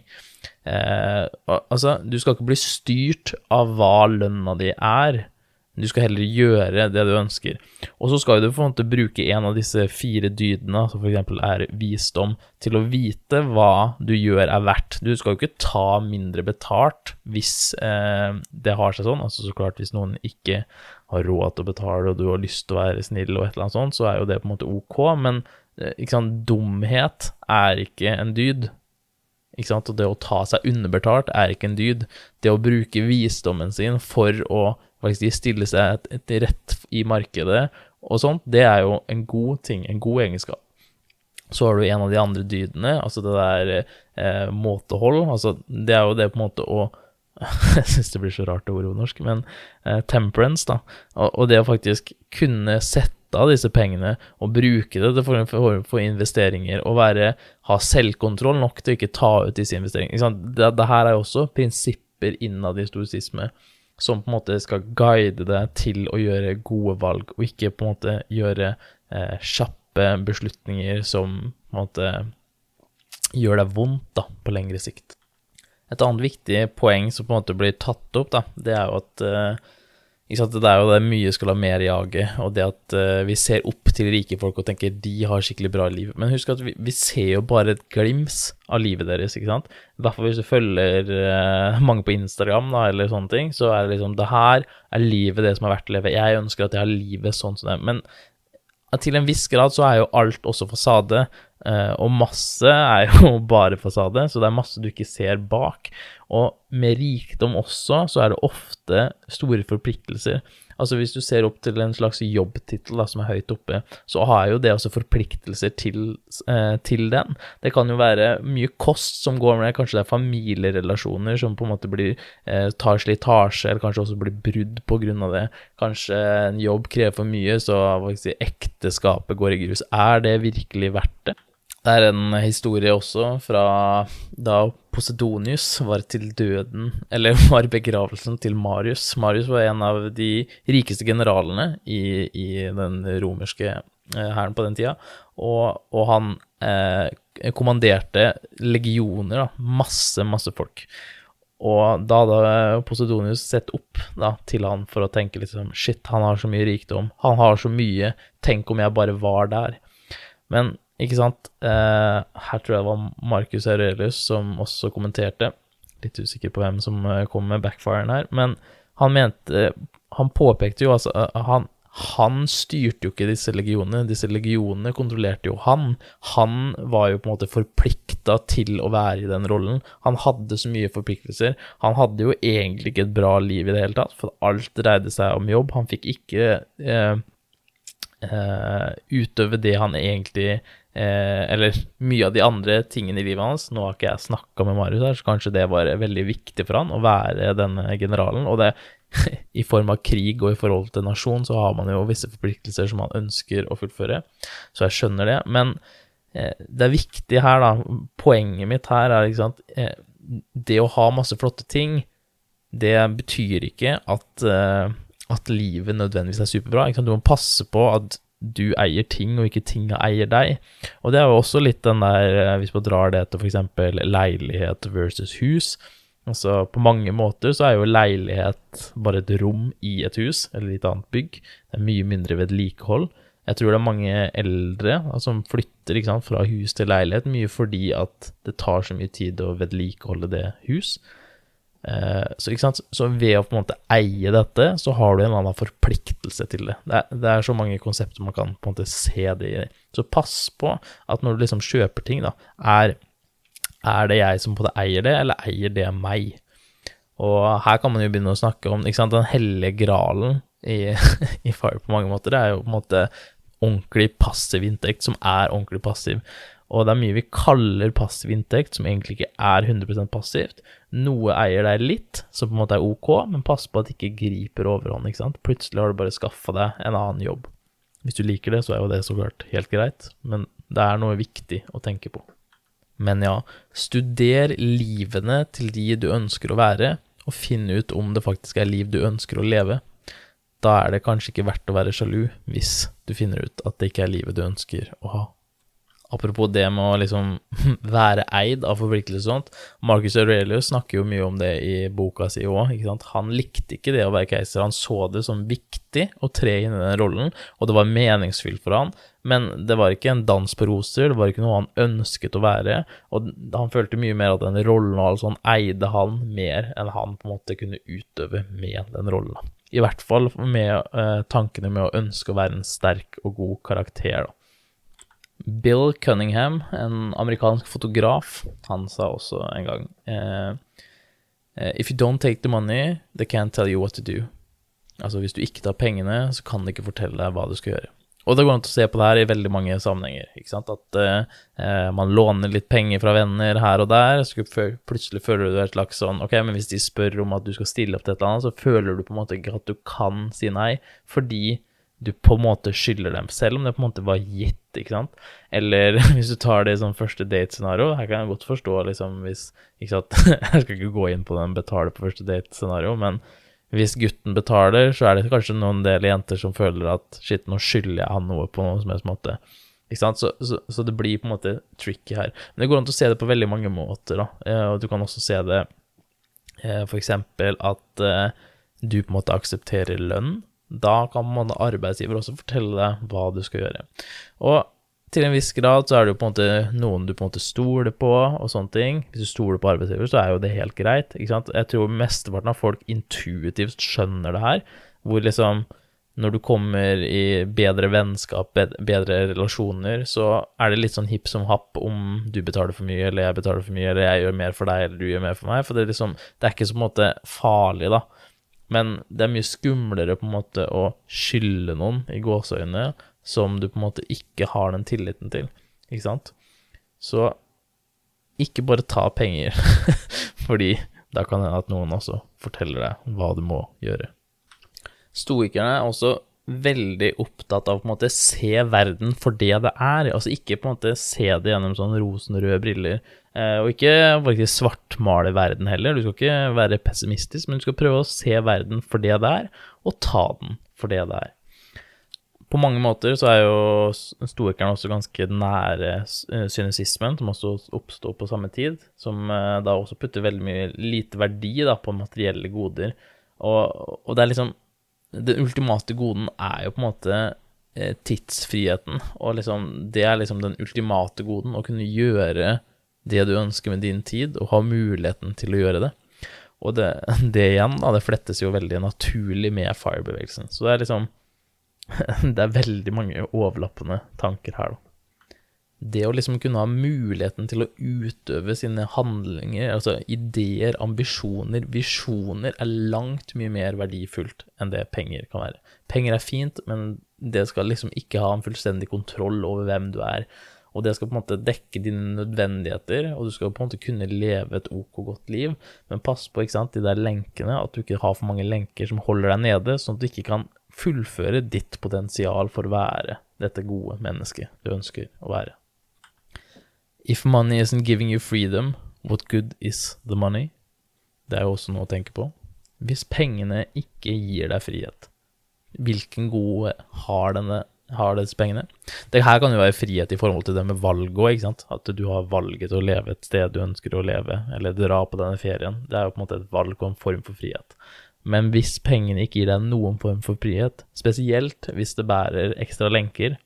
[SPEAKER 2] Altså, du skal ikke bli styrt av hva lønna di Du skal heller gjøre det du ønsker. Og så skal du på en måte bruke en av disse 4 dydene, som for eksempel visdom, til å vite hva du gjør verdt. Du skal jo ikke ta mindre betalt hvis det har seg sånn. Altså så klart hvis noen ikke har råd til å betale, og du har lyst til å være snill og et eller annet sånt, så jo det på en måte ok. Men ikke sant, dumhet ikke en dyd. Ikke sant? Og det å ta seg underbetalt ikke en dyd. Det å bruke visdommen sin for å faktisk stille seg et rett i markedet og sånt, det jo en god ting, en god egenskap. Så har du en av de andre dydene, altså det måtehold, altså det jo det på en måte å, jeg synes det blir så rart ord på norsk, men temperance da, og det å faktisk kunne sette av disse pengene og bruke det for investeringer og ha selvkontroll nok til å ikke ta ut disse investeringene. Det her jo også prinsipper innad i stoisisme som på en måte skal guide deg til å gjøre gode valg, og ikke på en måte gjøre kjappe beslutninger som på en måte gjør deg vondt da, på lengre sikt. Et annet viktig poeng som på en måte blir tatt opp da, det jo at ikke sant, det jo det mye skal ha mer jage, og det at vi ser opp til rike folk og tenker de har skikkelig bra liv. Men husk at vi ser jo bare et glims av livet deres, ikke sant? I hvert fall hvis du følger mange på Instagram da, eller sånne ting, så det liksom, det her livet det som verdt å leve. Jeg ønsker at jeg har livet sånn som det, men til en viss grad så jo alt også fasade, og masse jo bare fasade, så det masse du ikke ser bak. Og med rikdom også, så det ofte store forpliktelser. Altså hvis du ser opp til en slags jobbtitel da, som høyt oppe, så har jo det også forpliktelser til den. Det kan jo være mye kost som går med, kanskje det familierelasjoner som på en måte tar slitasje, eller kanskje også blir brudd på grunn av det. Kanskje en jobb krever for mye, så ekteskapet går i grus. Det virkelig verdt det? Det en historie også fra da Posidonius var til døden, eller var begravelsen til Marius. Marius var en av de rikeste generalene i den romerske hæren på den tida, og han kommanderte legioner, da, masse folk. Og da hadde Posidonius sett opp da, til han for å tenke liksom, shit, han har så mye rikdom, han har så mye, tenk om jeg bare var der. Men ikke sant, her tror jeg det var Marcus Aurelius som også kommenterte, litt usikker på hvem som kom med backfiren her, men han påpekte jo altså, han styrte jo ikke disse legionene kontrollerte jo han var jo på en måte forpliktet til å være i den rollen, han hadde så mye forpliktelser, han hadde jo egentlig ikke et bra liv i det hele tatt, for alt dreide seg om jobb, han fikk ikke utøve det han egentlig eller mye av de andre tingene i livet hans. Nå har ikke jeg snakket med Marius her, så kanskje det var veldig viktig for han å være denne generalen, og det i form av krig og i forhold til nasjon så har man jo visse forpliktelser som man ønsker å fullføre, så jeg skjønner det, men det viktig her da, poenget mitt her ikke sant, det å ha masse flotte ting, det betyr ikke at livet nødvendigvis superbra, ikke sant? Du må passe på at du eier ting, og ikke ting eier deg. Og det jo også litt den der, hvis man drar det til for eksempel leilighet versus hus. Altså på mange måter så jo leilighet bare et rom i et hus, eller et annet bygg. Det mye mindre vedlikehold. Jeg tror det mange eldre som flytter ikke sant, fra hus til leilighet, mye fordi at det tar så mye tid å vedlikeholde det hus. Så, ikke sant? Så ved å på en måte eie dette, så har du en annen forpliktelse til det. Det så mange konsepter man kan på en måte se det i. Så pass på at når du liksom kjøper ting da, det jeg som på en måte eier det, eller eier det meg? Og her kan man jo begynne å snakke om, ikke sant, den hellige gralen i FIRE på mange måter. Det jo på en måte ordentlig passiv inntekt som ordentlig passiv. Og det mye vi kaller passiv inntekt, som egentlig ikke 100% passivt. Noe eier deg litt, som på en måte ok, men pass på at det ikke griper overhånd, ikke sant? Plutselig har du bare skaffet deg en annen jobb. Hvis du liker det, så jo det så klart helt greit, men det noe viktig å tenke på. Men ja, studer livene til de du ønsker å være, og finn ut om det faktisk liv du ønsker å leve. Da det kanskje ikke verdt å være sjalu, hvis du finner ut at det ikke livet du ønsker å ha. Apropos det med å liksom være eid av forpliktelse og sånt, Marcus Aurelius snakker jo mye om det i boka si også, ikke sant? Han likte ikke det å være keiser, han så det som viktig å tre inn i den rollen, og det var meningsfylt for han, men det var ikke en dans på roser, det var ikke noe han ønsket å være, og han følte mye mer at den rollen og alt sånn eide han mer enn han på en måte kunne utøve med den rollen. I hvert fall med tankene med å ønske å være en sterk og god karakter da. Bill Cunningham, en amerikansk fotograf, han sa også en gang If you don't take the money, they can't tell you what to do. Altså hvis du ikke tar pengene, så kan de ikke fortelle deg hva du skal gjøre. Og det går an til å se på det her i veldig mange sammenhenger, ikke sant? At man låner litt penger fra venner her og der, så plutselig føler du et slags sånn, ok, men hvis de spør om at du skal stille opp til et eller annet, så føler du på en måte ikke at du kan si nei, fordi du på en måte skylder dem, selv om det på en måte var gitt, ikke sant? Eller hvis du tar det som første date-scenario, her kan jeg godt forstå liksom hvis, ikke sant, jeg skal ikke gå inn på den betale på første date-scenario, men hvis gutten betaler, så det kanskje noen del jenter som føler at shit, nå skylder jeg han noe på noen som helst måte, ikke sant? Så det blir på en måte tricky her. Men det går an til å se det på veldig mange måter da, og du kan også se det for eksempel at du på en måte aksepterer lønn. Da kan man arbeidsgiver også fortelle deg hva du skal gjøre. Og til en viss grad så det jo på en måte noen du på en måte stoler på og sånne ting. Hvis du stoler på arbeidsgiver så jo det helt greit, ikke sant? Jeg tror mesteparten av folk intuitivt skjønner det her, hvor liksom når du kommer i bedre vennskap, bedre relasjoner, så det litt sånn hipp som happ om du betaler for mye, eller jeg betaler for mye, eller jeg gjør mer for deg, eller du gjør mer for meg, for det liksom, det ikke så på en måte farlig da. Men det mye skumlere på en måte å skylde noen i gåseøyne som du på en måte ikke har den tilliten til, ikke sant? Så ikke bare ta penger, fordi da kan det at noen også forteller deg hva du må gjøre. Stoikerne også veldig opptatt av på en måte se verden for det altså ikke på en måte se det gjennom sånne rosenrøde briller, og ikke faktisk svartmale verden heller, du skal ikke være pessimistisk, men du skal prøve å se verden for det og ta den for det På mange måter så jo stoikerne også ganske nære synisismen, som også oppstår på samme tid, som da også putter veldig mye lite verdi da, på materielle goder, og det liksom den ultimate goden jo på en måte tidsfriheten, og liksom, det liksom den ultimate goden, å kunne gjøre det du ønsker med din tid, og ha muligheten til å gjøre det. Og det igjen, da, det flettes jo veldig naturlig med FIRE-bevegelsen. Så det liksom, det veldig mange overlappende tanker her da. Det å liksom kunne ha muligheten til å utøve sine handlinger, altså ideer, ambisjoner, visjoner, langt mye mer verdifullt enn det penger kan være. Penger fint, men det skal liksom ikke ha en fullstendig kontroll over hvem du og det skal på en måte dekke dine nødvendigheter, og du skal på en måte kunne leve et ok godt liv, men pass på, ikke sant, de der lenkene, at du ikke har for mange lenker som holder deg nede, sånn at du ikke kan fullføre ditt potensial for å være dette gode mennesket du ønsker å være. If money isn't giving you freedom, what good is the money? Det jo også noe å tenke på. Hvis pengene ikke gir deg frihet, hvilken gode har denne har disse pengene. Det her kan jo være frihet i forhold til det med valg også, ikke sant? At du har valget til å leve et sted du ønsker å leve, eller dra på denne ferien. Det er jo på en måte et valg og en form for frihet. Men hvis pengene ikke gir deg noen form for frihet, spesielt hvis det bærer ekstra lenker,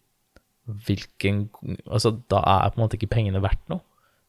[SPEAKER 2] altså da er på en måte ikke pengene verdt noe.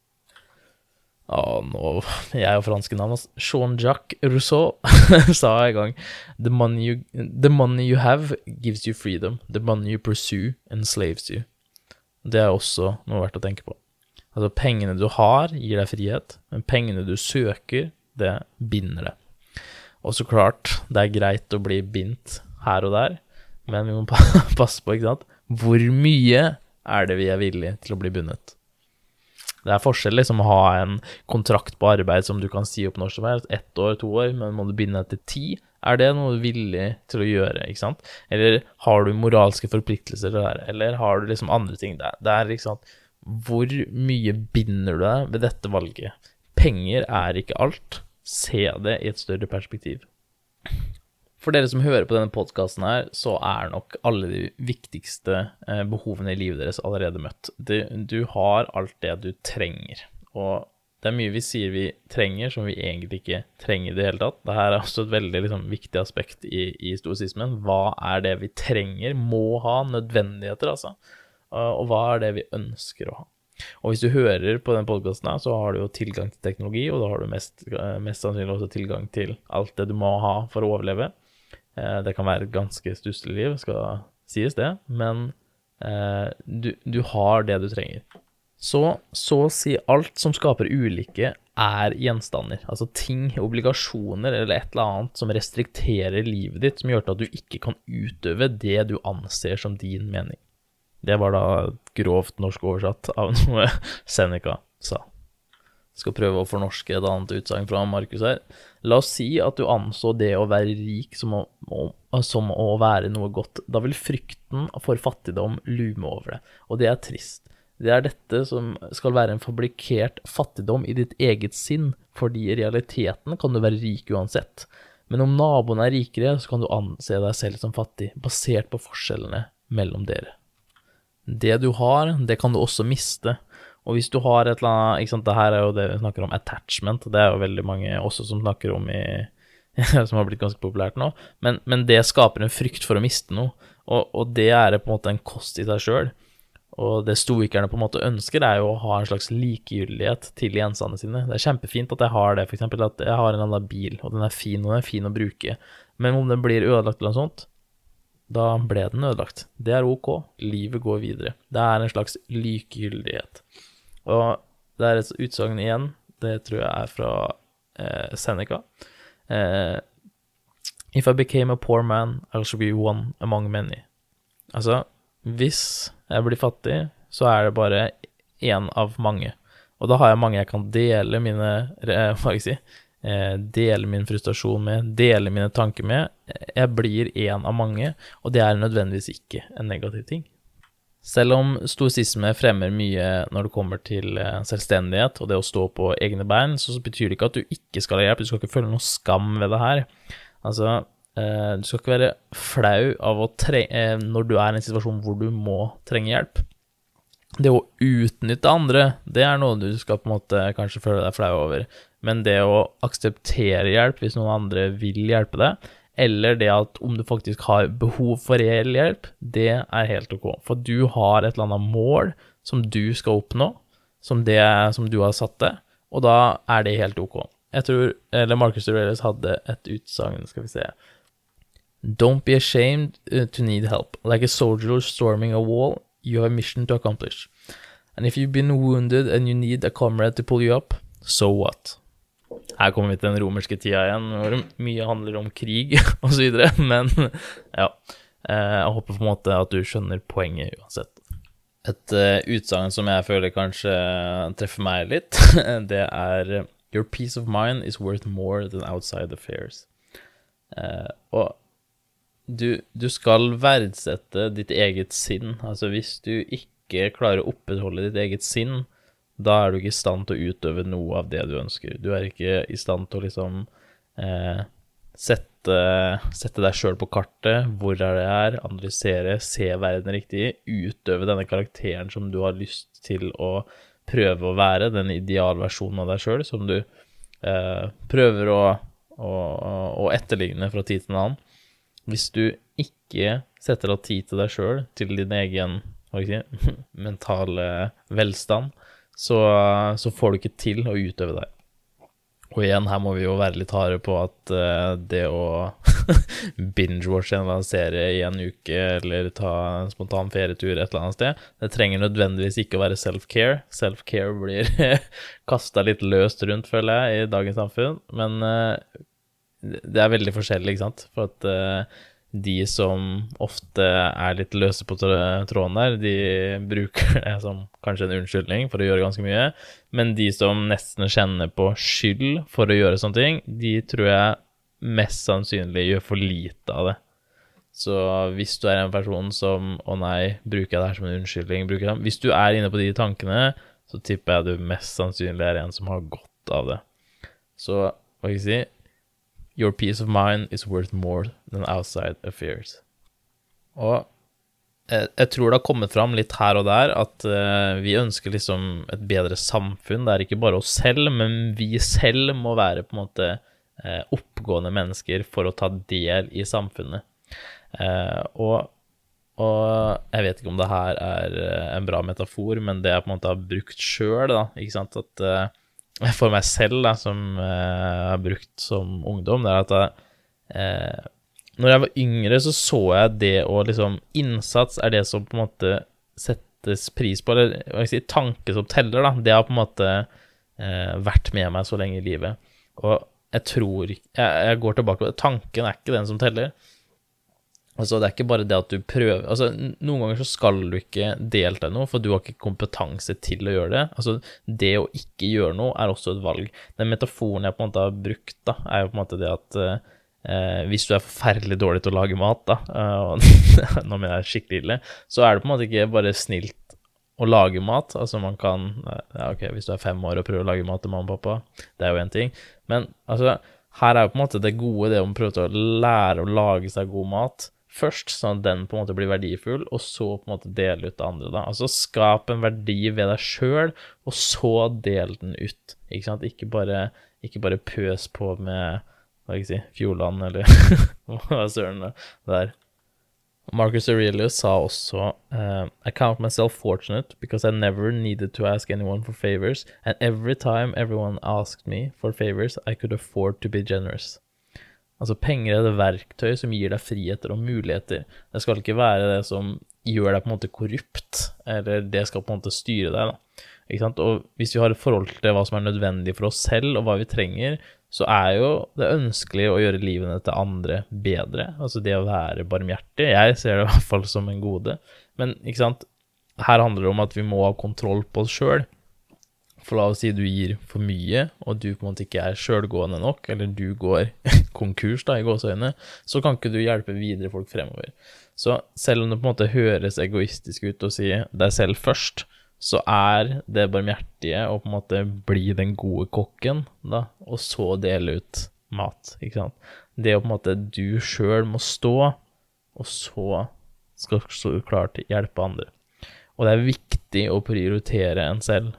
[SPEAKER 2] Jeg er jo franske navn, altså. Jean-Jacques Rousseau sa en gang, the money you have gives you freedom, the money you pursue enslaves you. Det er også noe verdt å tenke på. Altså pengene du har gir deg frihet, men pengene du søker, det binder deg. Og så klart, det er greit å bli bindt her og der, men vi må passe på, ikke sant? Hvor mye er det vi er villige til å bli bundet? Det er forskjell liksom å ha en kontrakt på arbeid som du kan si opp når som helst, 1 år, 2 år, men må du binde deg til 10? Er det noe du er villig til å gjøre, ikke sant? Eller har du moralske forpliktelser der? Eller har du liksom andre ting der? Det er liksom, hvor mye binder du deg ved dette valget? Penger er ikke alt. Se det i et større perspektiv. For dere som hører på denne podcasten her, så er nok alle de viktigste behovene i livet deres allerede møtt. Du har alt det du trenger, og det er mye vi sier vi trenger som vi egentlig ikke trenger i det hele tatt. Dette er også et veldig liksom, viktig aspekt i stoisismen. Hva er det vi trenger, må ha, nødvendigheter altså, og hva er det vi ønsker å ha. Og hvis du hører på den podcasten her, så har du jo tilgang til teknologi, og da har du mest sannsynlig også tilgang til alt det du må ha for å overleve. Det kan være et ganske stusslig liv, skal sies det, men du har det du trenger. Så å si alt som skaper ulykke er gjenstander, altså ting, obligasjoner eller et eller annet som restrikterer livet ditt, som gjør til at du ikke kan utøve det du anser som din mening. Det var da grovt norsk oversatt av noe Seneca sa. Jeg skal prøve å fornorske et annet utsagn fra Markus her. La oss si at du anså det å være rik som å være noe godt. Da vil frykten for fattigdom lume over det, og det er trist. Det er dette som skal være en fabrikkert fattigdom i ditt eget sinn, fordi i realiteten kan du være rik uansett. Men om naboen er rikere, så kan du anse deg selv som fattig, basert på forskjellene mellom dere. Det du har, det kan du også miste. Og hvis du har et eller annet, ikke sant, det her er jo det vi snakker om attachment, det er jo veldig mange også som snakker om som har blitt ganske populært nå, men det skaper en frykt for å miste noe, og det er på en måte en kost i seg selv. Og det stoikerne på en måte ønsker er jo å ha en slags likegyldighet til gjenstandene sine. Det er kjempefint at jeg har det, for eksempel at jeg har en annen bil, og den er fin å bruke, men om den blir ødelagt eller noe sånt, da ble den ødelagt. Det er ok. Livet går videre. Det er en slags likegyldighet. Og det er et utsagn igjen, det tror jeg er fra Seneca. If I became a poor man, I should be one among many. Altså, hvis jeg blir fattig, så er det bare en av mange. Og da har jeg mange jeg kan dele dele min frustrasjon med, dele mine tanker med. Jeg blir en av mange, og det er nødvendigvis ikke en negativ ting. Selv om stoisisme fremmer mye når det kommer til selvstendighet og det å stå på egne bein, så betyr det ikke at du ikke skal ha hjelp. Du skal ikke føle noe skam ved det her. Altså, du skal ikke være flau av når du er i en situasjon hvor du må trenge hjelp. Det å utnytte andre, det er noe du skal på en måte kanskje føle deg flau over. Men det å akseptere hjelp hvis noen andre vil hjelpe deg, eller det at om du faktisk har behov for reell hjelp, det er helt ok. For du har et eller annet mål som du skal oppnå, som du har satt deg, og da er det helt ok. Jeg tror, eller Marcus Aurelius hadde et utsagn, skal vi se. Don't be ashamed to need help. Like a soldier storming a wall, you have a mission to accomplish. And if you've been wounded and you need a comrade to pull you up, so what? Her kommer vi til den romerske tida igjen, hvor mye handler om krig og så videre, men ja, jeg håper på en måte at du skjønner poenget uansett. Et utsagn som jeg føler kanskje treffer meg litt, det er Your peace of mind is worth more than outside affairs. Og du skal verdsette ditt eget sinn. Altså hvis du ikke klarer å opprettholde ditt eget sinn, da er du ikke i stand til å utøve noe av det du ønsker. Du er ikke i stand til å liksom sette deg selv på kartet, hvor det er, analysere, se verden riktig, utøve denne karakteren som du har lyst til å prøve å være, den idealversjonen av deg selv, som du prøver å etterligne fra tid til en annen. Hvis du ikke setter av tid til deg selv, til din egen mentale velstand, så får du ikke til å utøve deg. Og igjen, her må vi jo være litt harde på at det å binge-watche en eller annen serie i en uke, eller ta en spontan ferietur et eller annet sted, det trenger nødvendigvis ikke å være self-care. Self-care blir kastet litt løst rundt, føler jeg, i dagens samfunn, men det er veldig forskjellig, ikke sant? For at de som ofte er litt løse på tråden der, de bruker det som kanskje en unnskyldning for å gjøre ganske mye, men de som nesten kjenner på skyld for å gjøre sånne ting, de tror jeg mest sannsynlig gjør for lite av det. Så hvis du er en person som, bruker jeg det her som en unnskyldning, hvis du er inne på de tankene, så tipper jeg du mest sannsynlig er en som har godt av det. Så, hva skal jeg si? Your peace of mind is worth more than outside affairs. Og jeg tror det har kommet fram litt her og der at vi ønsker liksom et bedre samfunn. Det er ikke bare oss selv, men vi selv må være på en måte oppgående mennesker for å ta del i samfunnet. Og jeg vet ikke om det her er en bra metafor, men det jeg på en måte har brukt selv, da, ikke sant, at for meg selv, da, som jeg har brukt som ungdom, det er at når jeg var yngre, så jeg det å liksom, innsats er det som på en måte settes pris på, eller hva skal jeg si, tanke som teller, da, det har på en måte vært med meg så lenge i livet, og jeg tror ikke, jeg går tilbake på det, tanken er ikke den som teller. Altså, det er ikke bare det at du prøver, altså, noen ganger så skal du ikke delta i noe, for du har ikke kompetanse til å gjøre det. Altså, det å ikke gjøre noe er også et valg. Den metaforen jeg på en måte har brukt, da, er jo på en måte det at hvis du er forferdelig dårlig til å lage mat, da, og nå mener jeg skikkelig ille, så er det på en måte ikke bare snilt å lage mat. Altså, man kan, ok, hvis du er 5 år og prøver å lage mat til mamma og pappa, det er jo en ting, men altså, her er jo på en måte det gode, det om å prøve å lære å lage seg god mat, først, sånn at den på en måte blir verdifull, og så på en måte dele ut det andre, da. Altså, skap en verdi ved deg selv, og så del den ut, ikke sant? Ikke bare pøs på med, hva skal jeg si, fjordland, eller hva søren det der. Marcus Aurelius sa også, I count myself fortunate, because I never needed to ask anyone for favors, and every time everyone asked me for favors, I could afford to be generous. Altså, penger er det verktøy som gir deg friheter og muligheter. Det skal ikke være det som gjør deg på en måte korrupt, eller det skal på en måte styre deg, da. Ikke sant? Og hvis vi har et forhold til hva som er nødvendig for oss selv, og hva vi trenger, så er jo det ønskelig å gjøre livene til andre bedre. Altså, det å være barmhjertig, jeg ser det i hvert fall som en gode. Men, ikke sant, her handler det om at vi må ha kontroll på oss selv. For la oss si du gir for mye, og du på en måte ikke er selvgående nok, eller du går konkurs da, i gåseøyne, så kan ikke du hjelpe videre folk fremover. Så selv om det på en måte høres egoistisk ut å si deg selv først, så er det barmhjertige å på en måte bli den gode kokken, da, og så dele ut mat, ikke sant? Det å på en måte du selv må stå, og så skal du klart hjelpe andre. Og det er viktig å prioritere en selv.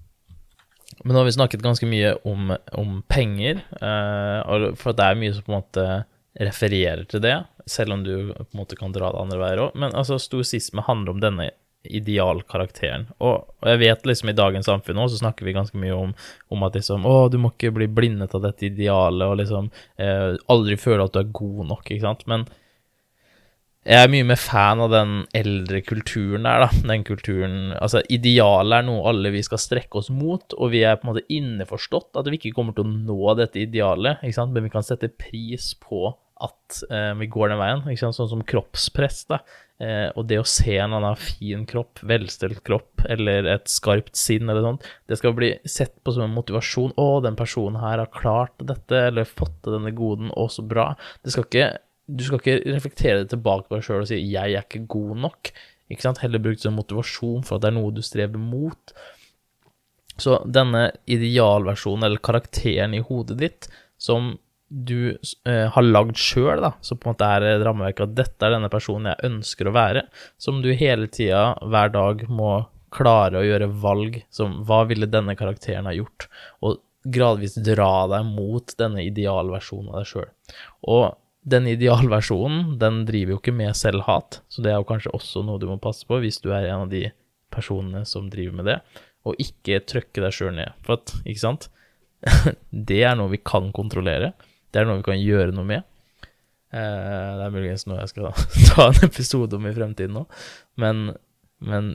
[SPEAKER 2] Men nå har vi snakket ganske mye om penger, for det er mye som på en måte refererer til det, selv om du på en måte kan dra det andre veier også. Men altså, stoisisme handler om denne idealkarakteren. Og jeg vet liksom i dagens samfunn også, så snakker vi ganske mye om at liksom, du må ikke bli blindet av dette idealet, og liksom aldri føle at du er god nok, ikke sant? Men jeg er mye mer fan av den eldre kulturen der, da. Den kulturen, altså idealet er noe alle vi skal strekke oss mot, og vi er på en måte innforstått at vi ikke kommer til å nå dette idealet, ikke sant? Men vi kan sette pris på at vi går den veien, ikke sant? Sånn som kroppspress, da. Og det å se en annen fin kropp, velstelt kropp, eller et skarpt sinn eller sånt, det skal bli sett på som en motivasjon. Den personen her har klart dette, eller fått til denne goden, så bra. Du skal ikke reflektere det tilbake på deg selv og si, jeg er ikke god nok, ikke sant? Heller brukt som motivasjon for at det er noe du strever mot. Så denne idealversjonen, eller karakteren i hodet ditt, som du har lagd selv da, så på en måte et rammeverk at dette denne personen jeg ønsker å være, som du hele tiden, hver dag må klare å gjøre valg som, hva ville denne karakteren ha gjort, og gradvis dra deg mot denne idealversjonen av deg selv. Og den idealversjonen, den driver jo ikke med selvhat, så det jo kanskje også noe du må passe på hvis du en av de personene som driver med det, og ikke trykke deg selv ned, for at, ikke sant? Det noe vi kan kontrollere, det noe vi kan gjøre noe med. Det muligens noe jeg skal ta en episode om i fremtiden nå, men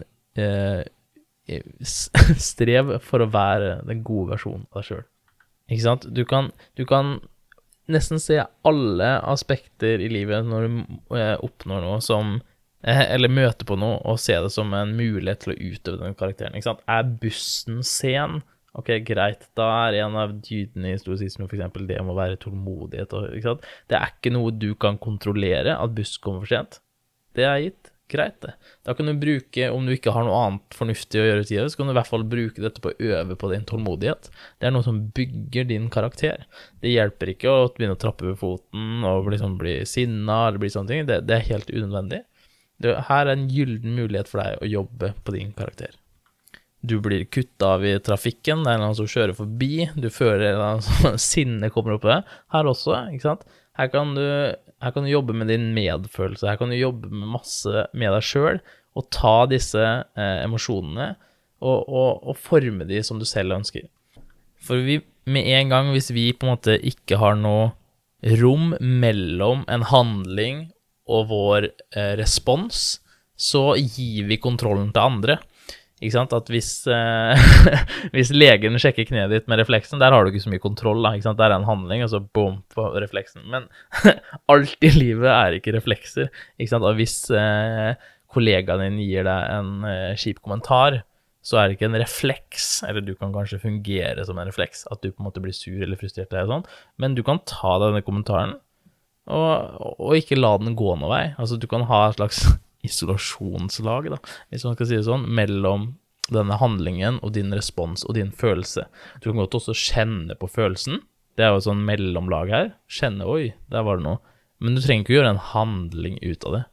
[SPEAKER 2] strev for å være den gode versjonen av deg selv. Ikke sant? Du kan nesten se alle aspekter i livet når du oppnår noe som eller møte på noe og se det som en mulighet til å utøve den karakteren, ikke sant? Bussen sen? Ok, greit, da en av dydene i stoisisme for eksempel det må være tålmodighet, ikke sant? Det ikke noe du kan kontrollere, at buss kommer for sent. Det gitt, greit det. Da kan du bruke, om du ikke har noe annet fornuftig å gjøre i tiden, så kan du i hvert fall bruke dette på å øve på din tålmodighet. Det noe som bygger din karakter. Det hjelper ikke å begynne å trappe ved foten og liksom bli sinna eller bli sånne ting. Det helt unødvendig. Her en gylden mulighet for deg å jobbe på din karakter. Du blir kuttet av i trafikken, det noen som kjører forbi, du føler at sinne kommer opp på det. Her også, ikke sant? Her kan du jobbe med din medfølelse, her kan du jobbe med masse med deg selv, og ta disse emosjonene, og forme de som du selv ønsker. For med en gang, hvis vi på en måte ikke har noe rom mellom en handling og vår respons, så gir vi kontrollen til andre. Ikke sant? At hvis legen sjekker kneet ditt med refleksen, der har du ikke så mye kontroll, da, ikke sant? Der en handling, og så boom på refleksen. Men alt i livet ikke reflekser, ikke sant? Og hvis kollegaen din gir deg en kjip kommentar, så det ikke en refleks, eller du kan kanskje fungere som en refleks, at du på en måte blir sur eller frustrert eller sånn, men du kan ta denne kommentaren, og ikke la den gå noe vei. Altså du kan ha et slags isolasjonslag da, hvis man skal si det sånn, mellom denne handlingen og din respons og din følelse. Du kan godt også kjenne på følelsen. Det jo et sånn mellomlag her. Kjenne, oi, der var det noe. Men du trenger ikke gjøre en handling ut av det.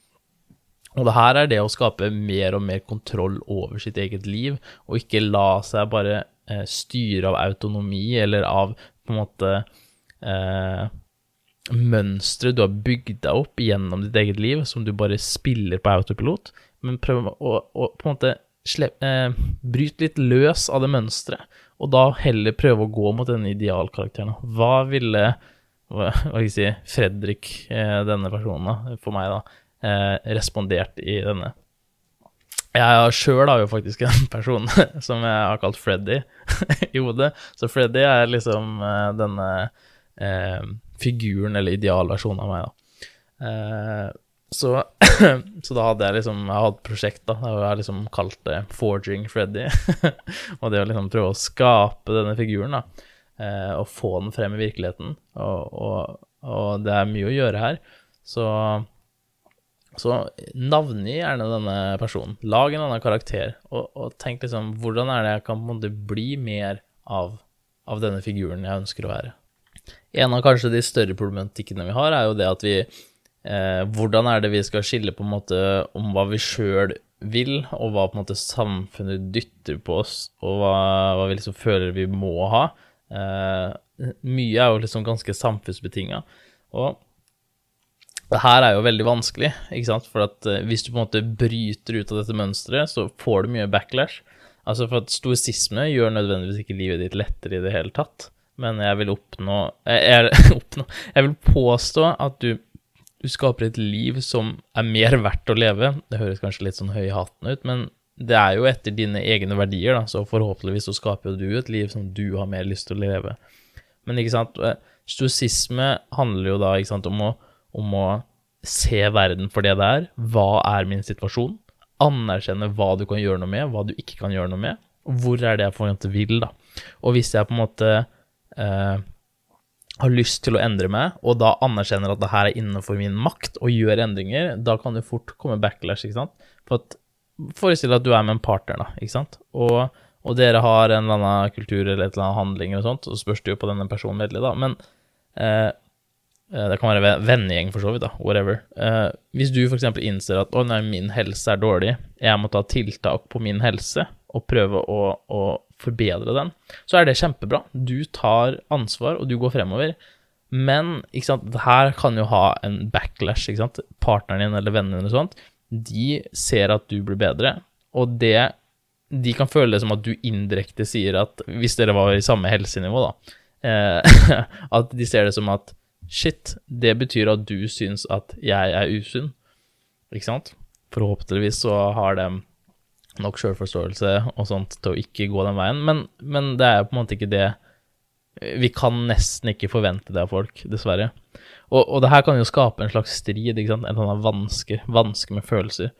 [SPEAKER 2] Og det her det å skape mer og mer kontroll over sitt eget liv, og ikke la seg bare styre av autonomi, eller av på en måte mønstre du har bygd deg opp gjennom ditt eget liv, som du bare spiller på autopilot, men prøv å på en måte bryte litt løs av det mønstret, og da heller prøve å gå mot denne idealkarakteren. Hva ville, hva skal jeg si, Fredrik, denne personen da, for meg da, respondert i denne? Jeg selv har jo faktisk en person som jeg har kalt Freddy i hodet, så Freddy liksom denne figuren eller idealversjonen av meg da. Så da hadde jeg liksom, jeg hadde et prosjekt da, og jeg liksom kalt det Forging Freddy, og det å liksom prøve å skape denne figuren da, og få den frem i virkeligheten, og det mye å gjøre her, så navngi gjerne denne personen, lag en annen karakter, og tenk liksom, hvordan det jeg kan på en måte bli mer av denne figuren jeg ønsker å være. En av kanskje de større problematikkene vi har jo det at vi, hvordan det vi skal skille på en måte om hva vi selv vil, og hva på en måte samfunnet dytter på oss, og hva vi liksom føler vi må ha. Mye jo liksom ganske samfunnsbetinget, og det her jo veldig vanskelig, ikke sant? For at hvis du på en måte bryter ut av dette mønstret, så får du mye backlash. Altså for at stoisisme gjør nødvendigvis ikke livet ditt lettere i det hele tatt, men jeg vil jeg vil påstå at du skaper et liv som mer verdt å leve. Det høres kanskje litt sånn høy i hatten ut, men det jo etter dine egne verdier da, så forhåpentligvis så skaper du et liv som du har mer lyst til å leve. Men ikke sant, stoisisme handler jo da, ikke sant, om å se verden for det hva min situasjon, anerkjenne hva du kan gjøre noe med, hva du ikke kan gjøre noe med, og hvor det jeg på en måte vil da. Og hvis jeg på en måte har lyst til å endre meg, og da anerkjenner at det her innenfor min makt, og gjør endringer, da kan det fort komme backlash, ikke sant? For at, forestill at du med en partner da, ikke sant? Og dere har en eller annen kultur eller et eller annet handling eller sånt, så spørs det jo på denne personen veldig da, men Det kan være vennegjeng for så vidt da, whatever. Hvis du for eksempel innser at nei, min helse dårlig, jeg må ta tiltak på min helse og prøve å forbedre den, så det kjempebra. Du tar ansvar og du går fremover. Men, ikke sant, det her kan jo ha en backlash, ikke sant? Partneren din eller vennene eller sånt, de ser at du blir bedre, og de kan føle det som at du indirekte sier at, hvis dere var i samme helsenivå da, at de ser det som at shit, det betyr at du syns at jeg usunn, ikke sant? Forhåpentligvis så har de nok selvforståelse og sånt til å ikke gå den veien, men det på en måte ikke det. Vi kan nesten ikke forvente det av folk, dessverre. Og det her kan jo skape en slags strid, ikke sant? En sånn vanske med følelser.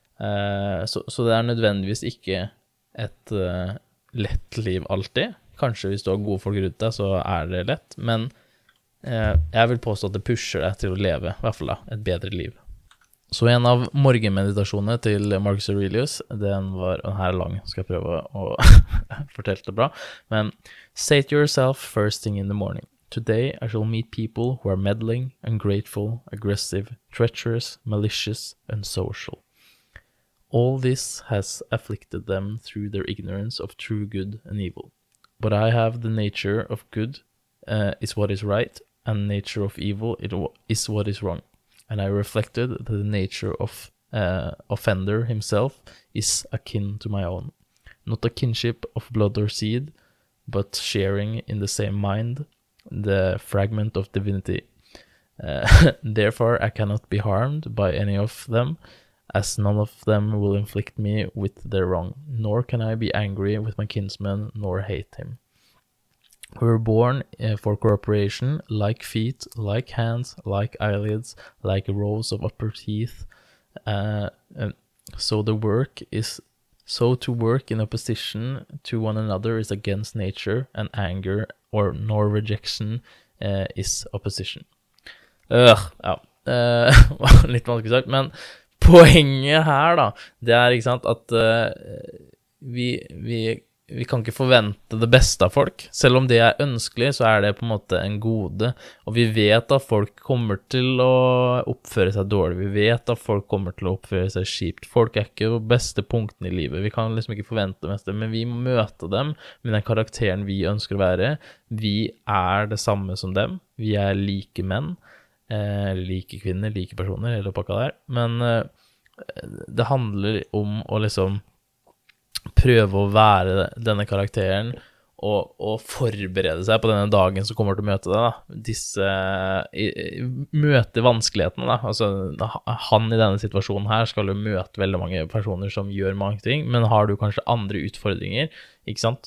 [SPEAKER 2] Så det nødvendigvis ikke et lett liv alltid. Kanskje hvis du har gode folk rundt deg, så det lett, men jeg vil påstå at det pusher deg til å leve, i hvert fall da, et bedre liv. Så en av morgenmeditasjonene til Marcus Aurelius, den her lang, skal jeg prøve å fortelle det bra, men say to yourself first thing in the morning, today I shall meet people who are meddling, ungrateful, aggressive, treacherous, malicious, unsocial. All this has afflicted them through their ignorance of true good and evil. But I have the nature of good is what is right, and nature of evil is what is wrong. And I reflected that the nature of offender himself is akin to my own. Not a kinship of blood or seed, but sharing in the same mind, the fragment of divinity. Therefore I cannot be harmed by any of them, as none of them will inflict me with their wrong, nor can I be angry with my kinsman, nor hate him. We were born for cooperation, like feet, like hands, like eyelids, like rows of upper teeth. So to work in opposition to one another is against nature, and anger nor rejection is opposition. Ja, litt vanskelig sagt, men poenget her da, det ikke sant, at vi kan ikke forvente det beste av folk. Selv om det ønskelig, så det på en måte en gode. Og vi vet at folk kommer til å oppføre seg dårlig. Vi vet at folk kommer til å oppføre seg kjipt. Folk ikke på beste punkten i livet. Vi kan liksom ikke forvente det meste, men vi må møte dem med den karakteren vi ønsker å være. Vi det samme som dem. Vi like menn, like kvinner, like personer, hele pakka der. Men det handler om å liksom prøve å være denne karakteren og forberede seg på denne dagen som kommer til å møte deg da. Møte vanskelighetene da. Altså, han i denne situasjonen her skal jo møte veldig mange personer som gjør mange ting, men har du kanskje andre utfordringer, ikke sant?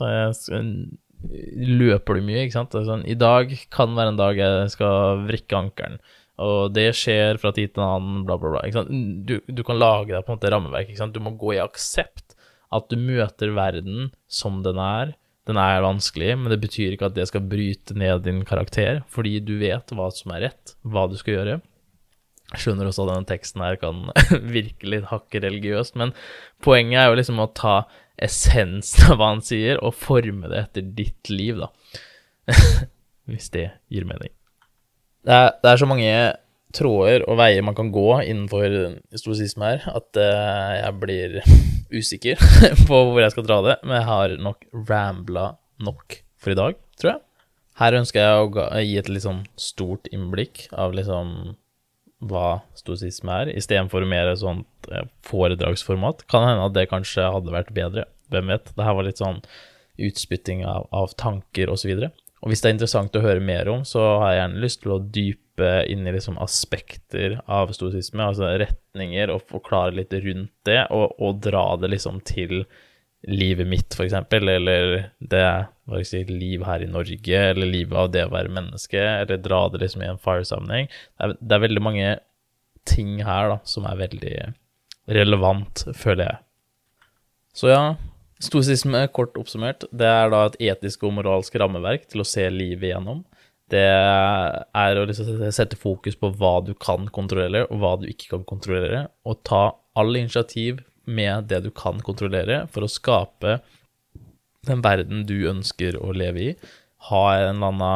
[SPEAKER 2] Løper du mye, ikke sant? Sånn, i dag kan være en dag jeg skal vrikke ankelen, og det skjer fra tid til en annen, bla bla bla, ikke sant? Du kan lage deg på en måte rammeverk, ikke sant? Du må gå i aksept at du møter verden som den Den vanskelig, men det betyr ikke at det skal bryte ned din karakter, fordi du vet hva som rett, hva du skal gjøre. Jeg skjønner også at denne teksten her kan virke litt hakke religiøst, men poenget jo liksom å ta essensen av hva han sier, og forme det etter ditt liv da. Hvis det gir mening. Det så mange tråder og veier man kan gå innenfor stoisisme her, at jeg blir usikker på hvor jeg skal dra det, men jeg har nok ramblet nok for i dag, tror jeg. Her ønsker jeg å gi et litt sånn stort innblikk av liksom hva stoisisme I stedet for mer sånt foredragsformat. Kan hende at det kanskje hadde vært bedre, hvem vet. Det her var litt sånn utspytting av tanker og så videre. Og hvis det interessant å høre mer om, så har jeg gjerne lyst til å dype inn I liksom aspekter av stoisisme, altså retninger, og forklare litt rundt det, og dra det liksom til livet mitt, for eksempel, eller det, hva skal jeg si, liv her I Norge, eller livet av det å være menneske, eller dra det liksom I en fire-sammenheng. Det veldig mange ting her da, som veldig relevant, føler jeg. Så ja, stoisisme, kort oppsummert, det da et etisk og moralsk rammeverk til å se livet igjennom. Det å liksom sette fokus på hva du kan kontrollere og hva du ikke kan kontrollere, og ta all initiativ med det du kan kontrollere for å skape den verden du ønsker å leve I, ha en eller annen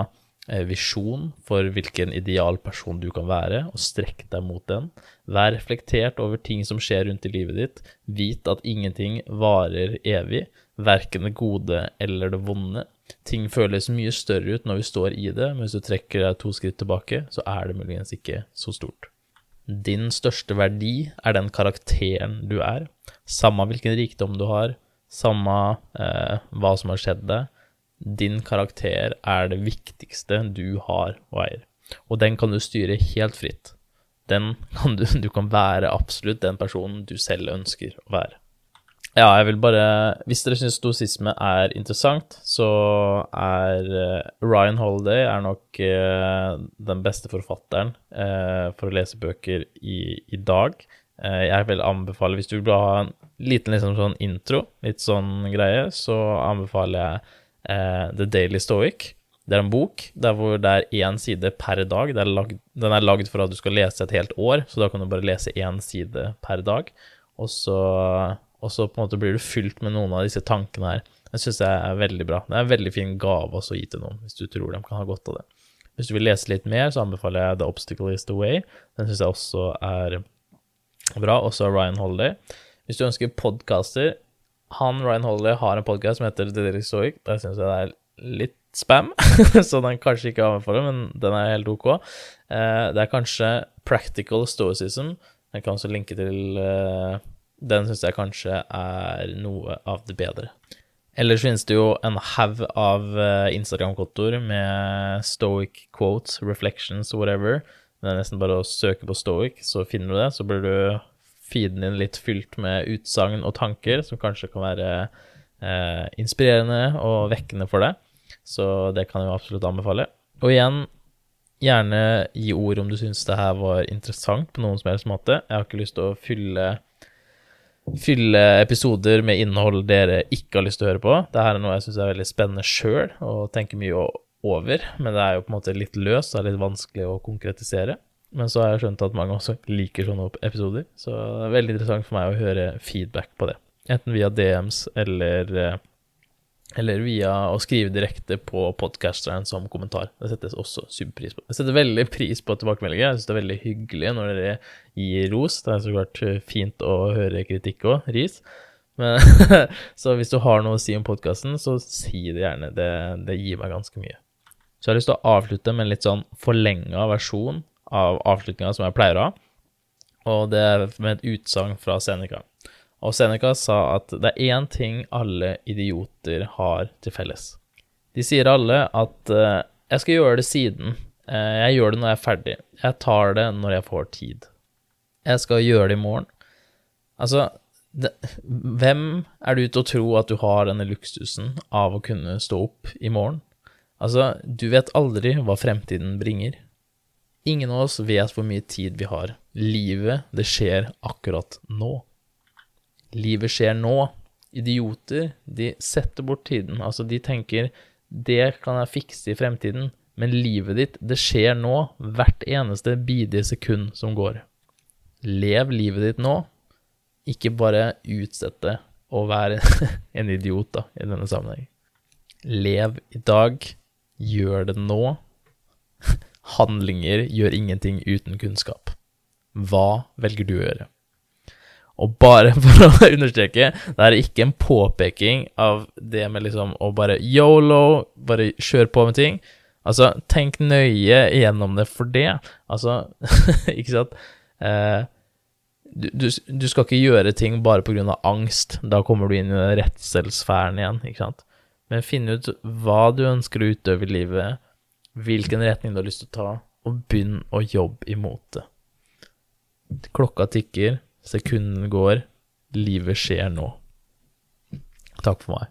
[SPEAKER 2] visjon for hvilken ideal person du kan være, og strekk deg mot den. Vær reflektert over ting som skjer rundt i livet ditt. Vit at ingenting varer evig, hverken det gode eller det vonde. Ting føles mye større ut når vi står i det, men hvis du trekker deg 2 skritt tilbake, så det muligens ikke så stort. Din største verdi den karakteren du samme hvilken rikdom du har, samme hva som har skjedd deg. Din karakter det viktigste du har og eier. Og den kan du styre helt fritt. Du kan være absolutt den personen du selv ønsker å være. Ja, jeg vil bare, hvis dere synes stoisisme interessant, så Ryan Holiday nok den beste forfatteren for å lese bøker i dag. Jeg vil anbefale, hvis du vil ha en liten liksom sånn intro, litt sånn greie, så anbefaler jeg The Daily Stoic. Det en bok, der hvor det 1 side per dag. Den laget for at du skal lese et helt år, så da kan du bare lese 1 side per dag. Og så på en måte blir du fylt med noen av disse tankene her. Jeg synes det veldig bra. Det en veldig fin gave også å gi til noen, hvis du tror de kan ha godt av det. Hvis du vil lese litt mer, så anbefaler jeg The Obstacle is the Way. Den synes jeg også bra, også Ryan Holiday. Hvis du ønsker podcaster, Ryan Holiday har en podcast som heter The Daily Stoic. Der synes jeg det litt spam, så den kanskje ikke anbefaler, men den helt ok. Det kanskje Practical Stoicism. Jeg kan også linke til den synes jeg kanskje noe av det bedre. Ellers finnes det jo en haug av Instagram-kontoer med Stoic quotes, reflections, whatever. Det nesten bare å søke på Stoic, så finner du det, så blir du feeden din litt fylt med utsagn og tanker, som kanskje kan være inspirerende og vekkende for deg. Så det kan jeg jo absolutt anbefale. Og igjen, gjerne gi ord om du synes det her var interessant på noen som helst måte. Jeg har ikke lyst til å fylle episoder med innhold dere ikke har lyst til å høre på. Dette noe jeg synes veldig spennende selv, og tenker mye over, men det jo på en måte litt løst, så det litt vanskelig å konkretisere. Men så har jeg skjønt at mange også liker sånne episoder, så det veldig interessant for meg å høre feedback på det. Enten via DMs eller via å skrive direkte på podcasteren som kommentar. Det settes også superpris på. Jeg setter veldig pris på tilbakemeldinger. Jeg synes det veldig hyggelig når dere gir ros. Det så klart fint å høre kritikk og ris. Men, så hvis du har noe å si om podcasten, så si det gjerne. Det gir meg ganske mye. Så jeg har lyst til å avslutte med en litt sånn forlenget versjon av avslutningen som jeg pleier å ha. Og det med et utsagn fra Seneca. Og Seneca sa at det 1 ting alle idioter har til felles. De sier alle at jeg skal gjøre det siden. Jeg gjør det når jeg ferdig. Jeg tar det når jeg får tid. Jeg skal gjøre det i morgen. Altså, hvem du til å tro at du har denne luksusen av å kunne stå opp i morgen? Altså, du vet aldri hva fremtiden bringer. Ingen av oss vet hvor mye tid vi har. Livet, det skjer akkurat nå. Livet skjer nå. Idioter, de setter bort tiden. Altså, de tenker, det kan jeg fikse i fremtiden. Men livet ditt, det skjer nå, hvert eneste bidige sekund som går. Lev livet ditt nå. Ikke bare utsette å være en idiot da, i denne sammenheng. Lev i dag. Gjør det nå. Handlinger gjør ingenting uten kunnskap. Hva velger du å gjøre? Og bare for å understreke, det ikke en påpeking av det med liksom å bare YOLO, bare kjør på med ting. Altså, tenk nøye igjennom det for det. Altså, ikke sant? Du skal ikke gjøre ting bare på grunn av angst. Da kommer du inn i rettsselsfæren igjen, ikke sant? Men finn ut hva du ønsker å utøve i livet, hvilken retning du har lyst til å ta, og begynn å jobbe imot det. Klokka tikker, sekunden går, livet skjer nå. Takk for meg.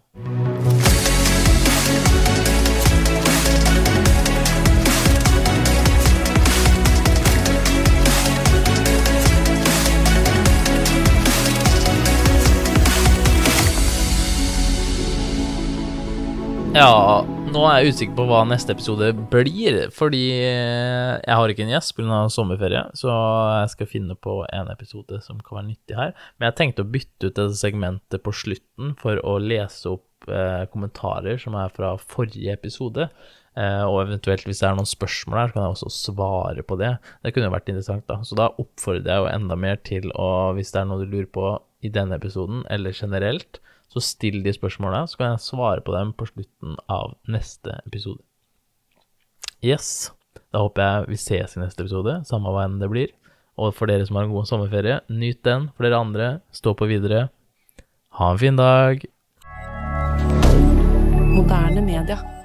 [SPEAKER 2] Ja, Nå jeg usikker på hva neste episode blir, fordi jeg har ikke en gjest på grunn av sommerferie, så jeg skal finne på en episode som kan være nyttig her. Men jeg tenkte å bytte ut dette segmentet på slutten for å lese opp kommentarer som fra forrige episode, og eventuelt hvis det noen spørsmål her, så kan jeg også svare på det. Det kunne jo vært interessant da. Så da oppfordrer jeg jo enda mer til å, hvis det noe du lurer på i denne episoden, eller generelt, så still de spørsmålene, så kan jeg svare på dem på slutten av neste episode. Yes, da håper jeg vi ses i neste episode, samme hva enn det blir. Og for dere som har en god sommerferie, nyt den. For dere andre, stå på videre. Ha en fin dag!
[SPEAKER 3] Moderne media.